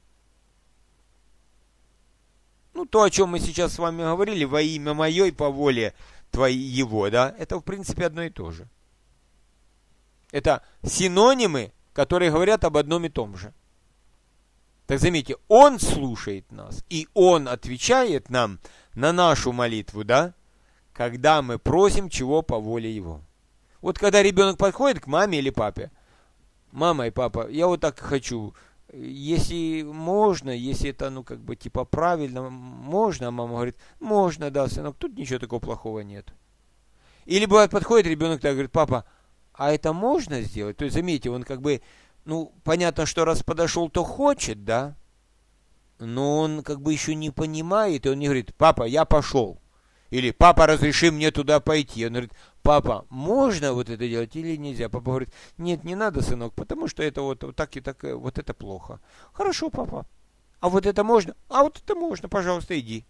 Ну, то, о чем мы сейчас с вами говорили, во имя мое и по воле твоего, да, это, в принципе, одно и то же. Это синонимы, которые говорят об одном и том же. Так заметьте, Он слушает нас, и Он отвечает нам на нашу молитву, да, когда мы просим чего по воле Его. Вот когда ребенок подходит к маме или папе, мама и папа, я вот так хочу, если можно, если это, ну, как бы, типа, правильно, можно, а мама говорит, можно, да, сынок, тут ничего такого плохого нет. Или бывает, подходит ребенок и говорит, папа, а это можно сделать? То есть, заметьте, он как бы, ну, понятно, что раз подошел, то хочет, да, но он как бы еще не понимает, и он не говорит, папа, я пошел. Или папа, разреши мне туда пойти. Он говорит, папа, можно вот это делать или нельзя? Папа говорит, нет, не надо, сынок, потому что это вот, вот так и так, вот это плохо. Хорошо, папа. А вот это можно? А вот это можно, пожалуйста, иди.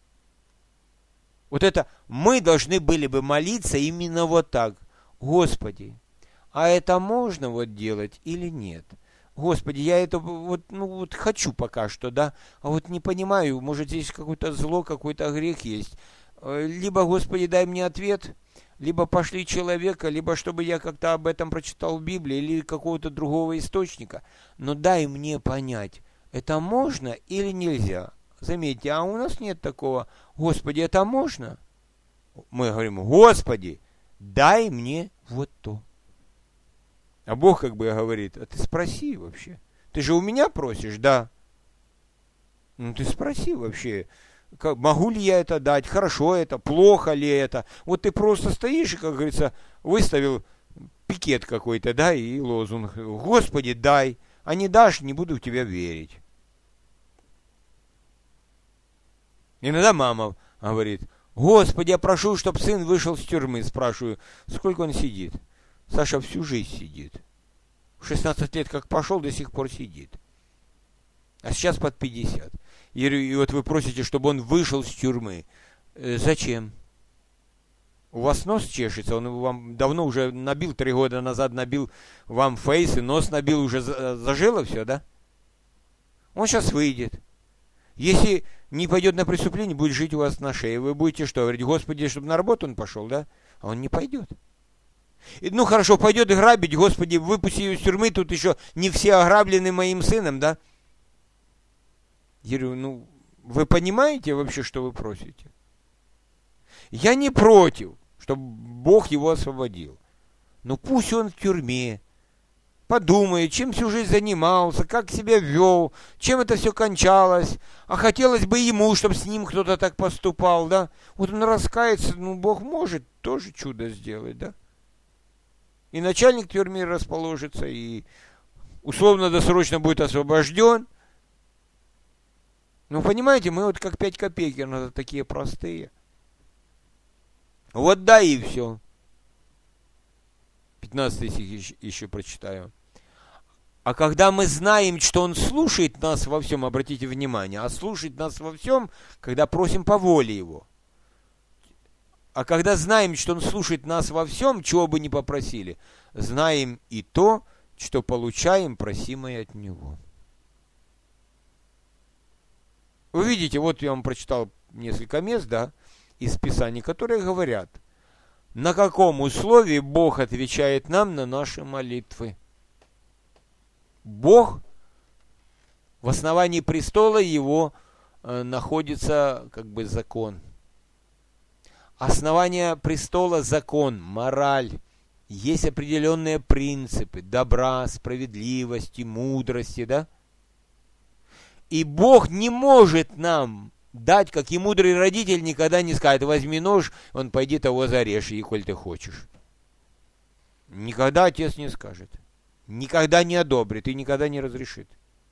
Вот это мы должны были бы молиться именно вот так. Господи, а это можно вот делать или нет? Господи, я это вот, ну, вот хочу пока что, да, а вот не понимаю, может здесь какое-то зло, какой-то грех есть. Либо, Господи, дай мне ответ, либо пошли человека, либо чтобы я как-то об этом прочитал в Библии, или какого-то другого источника. Но дай мне понять, это можно или нельзя. Заметьте, а у нас нет такого, Господи, это можно? Мы говорим, Господи, дай мне вот то. А Бог как бы говорит, а ты спроси вообще. Ты же у меня просишь, да? Ну ты спроси вообще, как, могу ли я это дать, хорошо это, плохо ли это. Вот ты просто стоишь и, как говорится, выставил пикет какой-то, да, и лозунг. Господи, дай, а не дашь, не буду в тебя верить. Иногда мама говорит, Господи, я прошу, чтобы сын вышел с тюрьмы. Спрашиваю, сколько он сидит? Саша всю жизнь сидит. В шестнадцать лет как пошел, до сих пор сидит. А сейчас под пятьдесят. И, и вот вы просите, чтобы он вышел с тюрьмы. Э, зачем? У вас нос чешется, он вам давно уже набил, три года назад набил вам фейс, и нос набил, уже зажило все, да? Он сейчас выйдет. Если не пойдет на преступление, будет жить у вас на шее. Вы будете что, говорить, Господи, чтобы на работу он пошел, да? А он не пойдет. И, ну хорошо, пойдет грабить, Господи, выпусти ее из тюрьмы, тут еще не все ограблены моим сыном, да? Я говорю, ну, вы понимаете вообще, что вы просите? Я не против, чтобы Бог его освободил. Но пусть он в тюрьме, подумает, чем всю жизнь занимался, как себя вел, чем это все кончалось. А хотелось бы ему, чтобы с ним кто-то так поступал, да? Вот он раскается, ну, Бог может тоже чудо сделать, да? И начальник тюрьмы расположится, и условно-досрочно будет освобожден. Ну, понимаете, мы вот как пять копеек, надо такие простые. Вот да, и все. пятнадцатый стих еще, еще прочитаю. А когда мы знаем, что Он слушает нас во всем, обратите внимание, а слушает нас во всем, когда просим по воле Его. А когда знаем, что Он слушает нас во всем, чего бы ни попросили, знаем и то, что получаем просимое от Него. Вы видите, вот я вам прочитал несколько мест, да, из Писаний, которые говорят, на каком условии Бог отвечает нам на наши молитвы. Бог в основании престола Его э, находится как бы закон. Основание престола закон, мораль. Есть определенные принципы добра, справедливости, мудрости, да? И Бог не может нам дать, как и мудрый родитель никогда не скажет, возьми нож, он пойди того зарежь, и коль ты хочешь. Никогда отец не скажет. Никогда не одобрит и никогда не разрешит.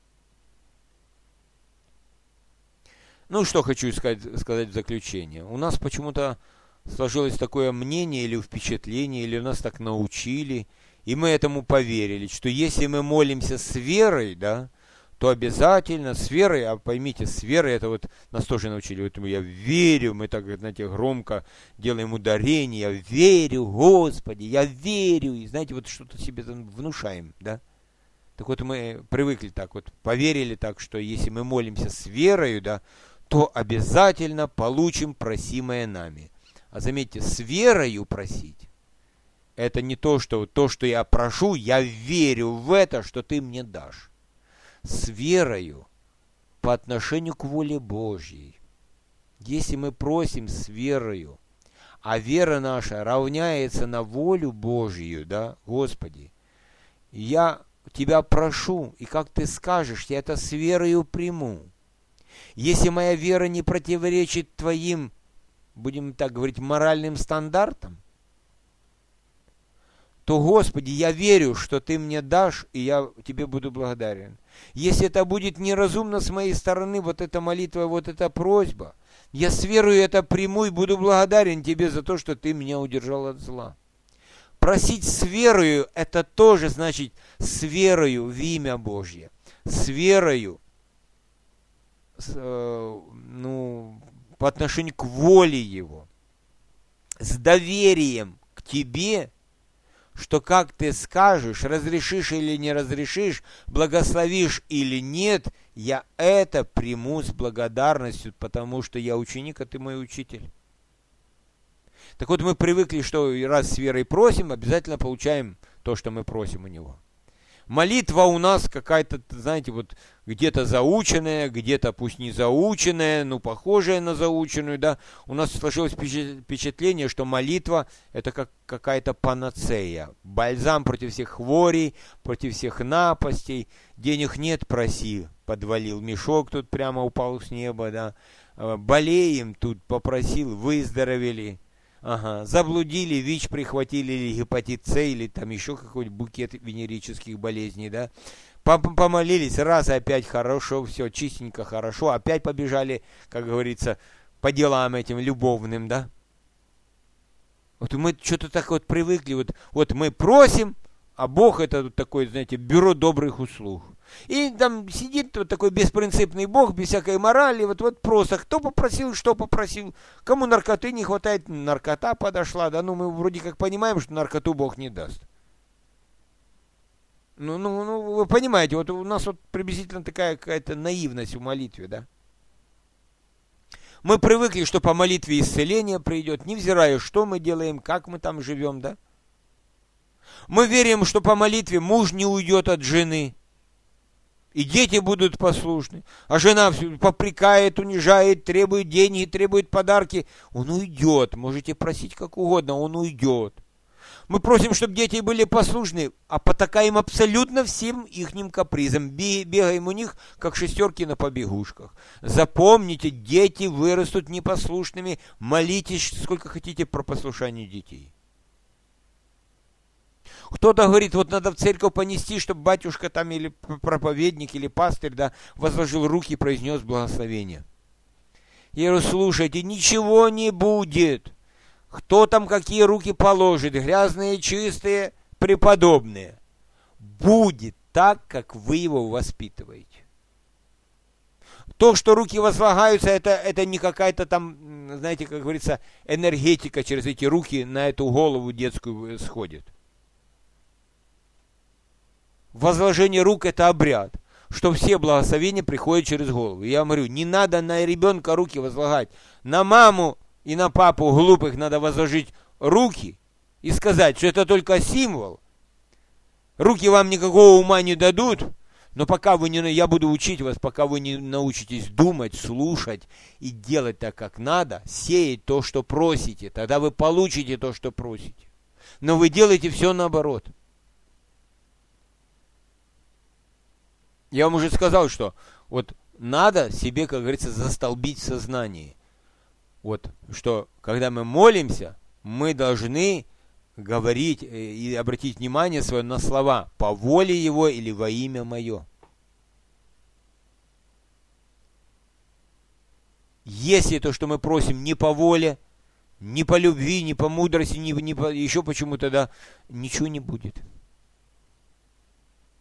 Ну, что хочу сказать, сказать в заключение. У нас почему-то сложилось такое мнение или впечатление, или нас так научили, И мы этому поверили, что если мы молимся с верой, да, то обязательно с верой, а поймите, с верой, это вот нас тоже научили, вот я верю, мы так, знаете, громко делаем ударение, я верю, Господи, я верю, и знаете, вот что-то себе там внушаем, да. Так вот мы привыкли так вот, поверили так, что если мы молимся с верою, да, то обязательно получим просимое нами. А заметьте, с верою просить, это не то, что то, что я прошу, я верю в это, что ты мне дашь. С верою по отношению к воле Божьей. Если мы просим с верою, а вера наша равняется на волю Божью, да, Господи, я Тебя прошу, и как Ты скажешь, я это с верою приму. Если моя вера не противоречит Твоим, будем так говорить, моральным стандартам, то, Господи, я верю, что Ты мне дашь, и я Тебе буду благодарен. Если это будет неразумно с моей стороны, вот эта молитва, вот эта просьба, я с верою это приму и буду благодарен Тебе за то, что Ты меня удержал от зла. Просить с верою, это тоже значит с верою в имя Божье, с верою, с, э, ну, по отношению к воле Его, с доверием к Тебе, что как Ты скажешь, разрешишь или не разрешишь, благословишь или нет, я это приму с благодарностью, потому что я ученик, а Ты мой учитель. Так вот, мы привыкли, что раз с верой просим, обязательно получаем то, что мы просим у Него. Молитва у нас какая-то, знаете, вот где-то заученная, где-то пусть не заученная, но похожая на заученную, да. У нас сложилось впечатление, что молитва – это как какая-то панацея, бальзам против всех хворей, против всех напастей. Денег нет, проси, подвалил мешок, тут прямо упал с неба, да. Болеем, тут попросил, выздоровели. Ага, заблудили, ВИЧ прихватили, или гепатит С, или там еще какой-нибудь букет венерических болезней, да. Помолились, раз, опять хорошо, все, чистенько, хорошо, опять побежали, как говорится, по делам этим любовным, да. Вот мы что-то так вот привыкли, вот, вот мы просим, а Бог это вот такой, знаете, бюро добрых услуг. И там сидит вот такой беспринципный Бог, без всякой морали, вот, вот просто кто попросил, что попросил. Кому наркоты не хватает, наркота подошла, да, ну мы вроде как понимаем, что наркоту Бог не даст. Ну, ну, ну вы понимаете, вот у нас вот приблизительно такая какая-то наивность в молитве, да. Мы привыкли, что по молитве исцеление придет, невзирая, что мы делаем, как мы там живем, да. Мы верим, что по молитве муж не уйдет от жены, и дети будут послушны, а жена попрекает, унижает, требует деньги, требует подарки. Он уйдет, можете просить как угодно, он уйдет. Мы просим, чтобы дети были послушны, а потакаем абсолютно всем ихним капризам, бегаем у них, как шестерки на побегушках. Запомните, дети вырастут непослушными, молитесь сколько хотите про послушание детей. Кто-то говорит, вот надо в церковь понести, чтобы батюшка там или проповедник, или пастырь, да, возложил руки и произнес благословение. Я говорю, слушайте, ничего не будет. Кто там какие руки положит, грязные, чистые, преподобные. Будет так, как вы его воспитываете. То, что руки возлагаются, это, это не какая-то там, знаете, как говорится, энергетика через эти руки на эту голову детскую сходит. Возложение рук – это обряд, что все благословения приходят через голову. Я вам говорю, не надо на ребенка руки возлагать. На маму и на папу глупых надо возложить руки и сказать, что это только символ. Руки вам никакого ума не дадут, но пока вы не, я буду учить вас, пока вы не научитесь думать, слушать и делать так, как надо, сеять то, что просите, тогда вы получите то, что просите. Но вы делаете все наоборот. Я вам уже сказал, что вот надо себе, как говорится, застолбить в сознании. Вот, что когда мы молимся, мы должны говорить и обратить внимание свое на слова «по воле Его» или «во имя Мое». Если то, что мы просим, не по воле, не по любви, не по мудрости, не, не по, еще почему-то, да, ничего не будет.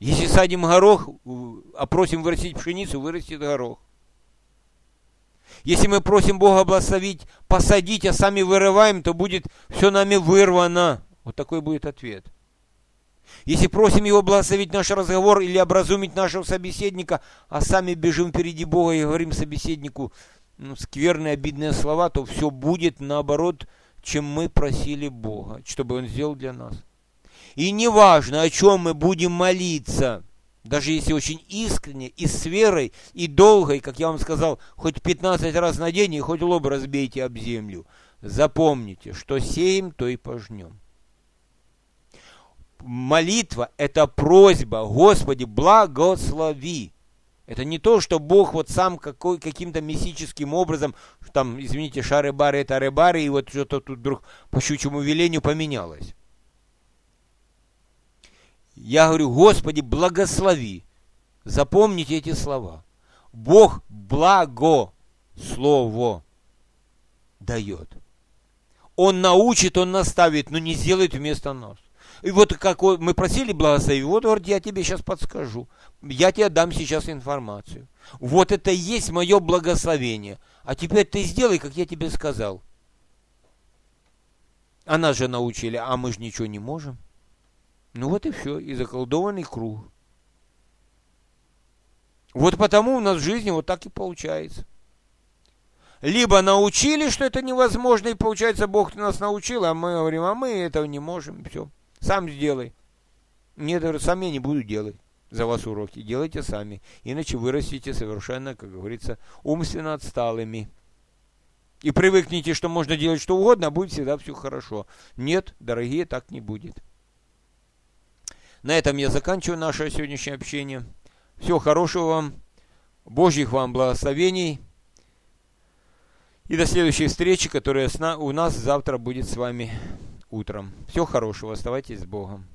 Если садим горох, а просим вырастить пшеницу, вырастет горох. Если мы просим Бога благословить, посадить, а сами вырываем, то будет все нами вырвано. Вот такой будет ответ. Если просим Его благословить наш разговор или образумить нашего собеседника, а сами бежим впереди Бога и говорим собеседнику ну, скверные, обидные слова, то все будет наоборот, чем мы просили Бога, чтобы Он сделал для нас. И неважно, о чем мы будем молиться, даже если очень искренне, и с верой, и долго, и, как я вам сказал, хоть пятнадцать раз на день, и хоть лоб разбейте об землю, запомните, что сеем, то и пожнем. Молитва – это просьба, Господи, благослови. Это не то, что Бог вот сам какой, каким-то мистическим образом, там, извините, шары-бары, тары-бары, и вот что-то тут вдруг по щучьему велению поменялось. Я говорю, Господи, благослови. Запомните эти слова. Бог благо слово дает. Он научит, Он наставит, но не сделает вместо нас. И вот как мы просили благослови, вот говорит, я тебе сейчас подскажу. Я тебе дам сейчас информацию. Вот это и есть мое благословение. А теперь ты сделай, как я тебе сказал. А нас же научили, а мы же ничего не можем. Ну вот и все, и заколдованный круг. Вот потому у нас в жизни вот так и получается. Либо научили, что это невозможно, и получается, Бог нас научил, а мы говорим, а мы этого не можем, все. Сам сделай. Нет, говорю, сам я не буду делать за вас уроки. Делайте сами. Иначе вырастите совершенно, как говорится, умственно отсталыми. И привыкните, что можно делать что угодно, а будет всегда все хорошо. Нет, дорогие, так не будет. На этом я заканчиваю наше сегодняшнее общение. Всего хорошего вам. Божьих вам благословений. И до следующей встречи, которая у нас завтра будет с вами утром. Всего хорошего. Оставайтесь с Богом.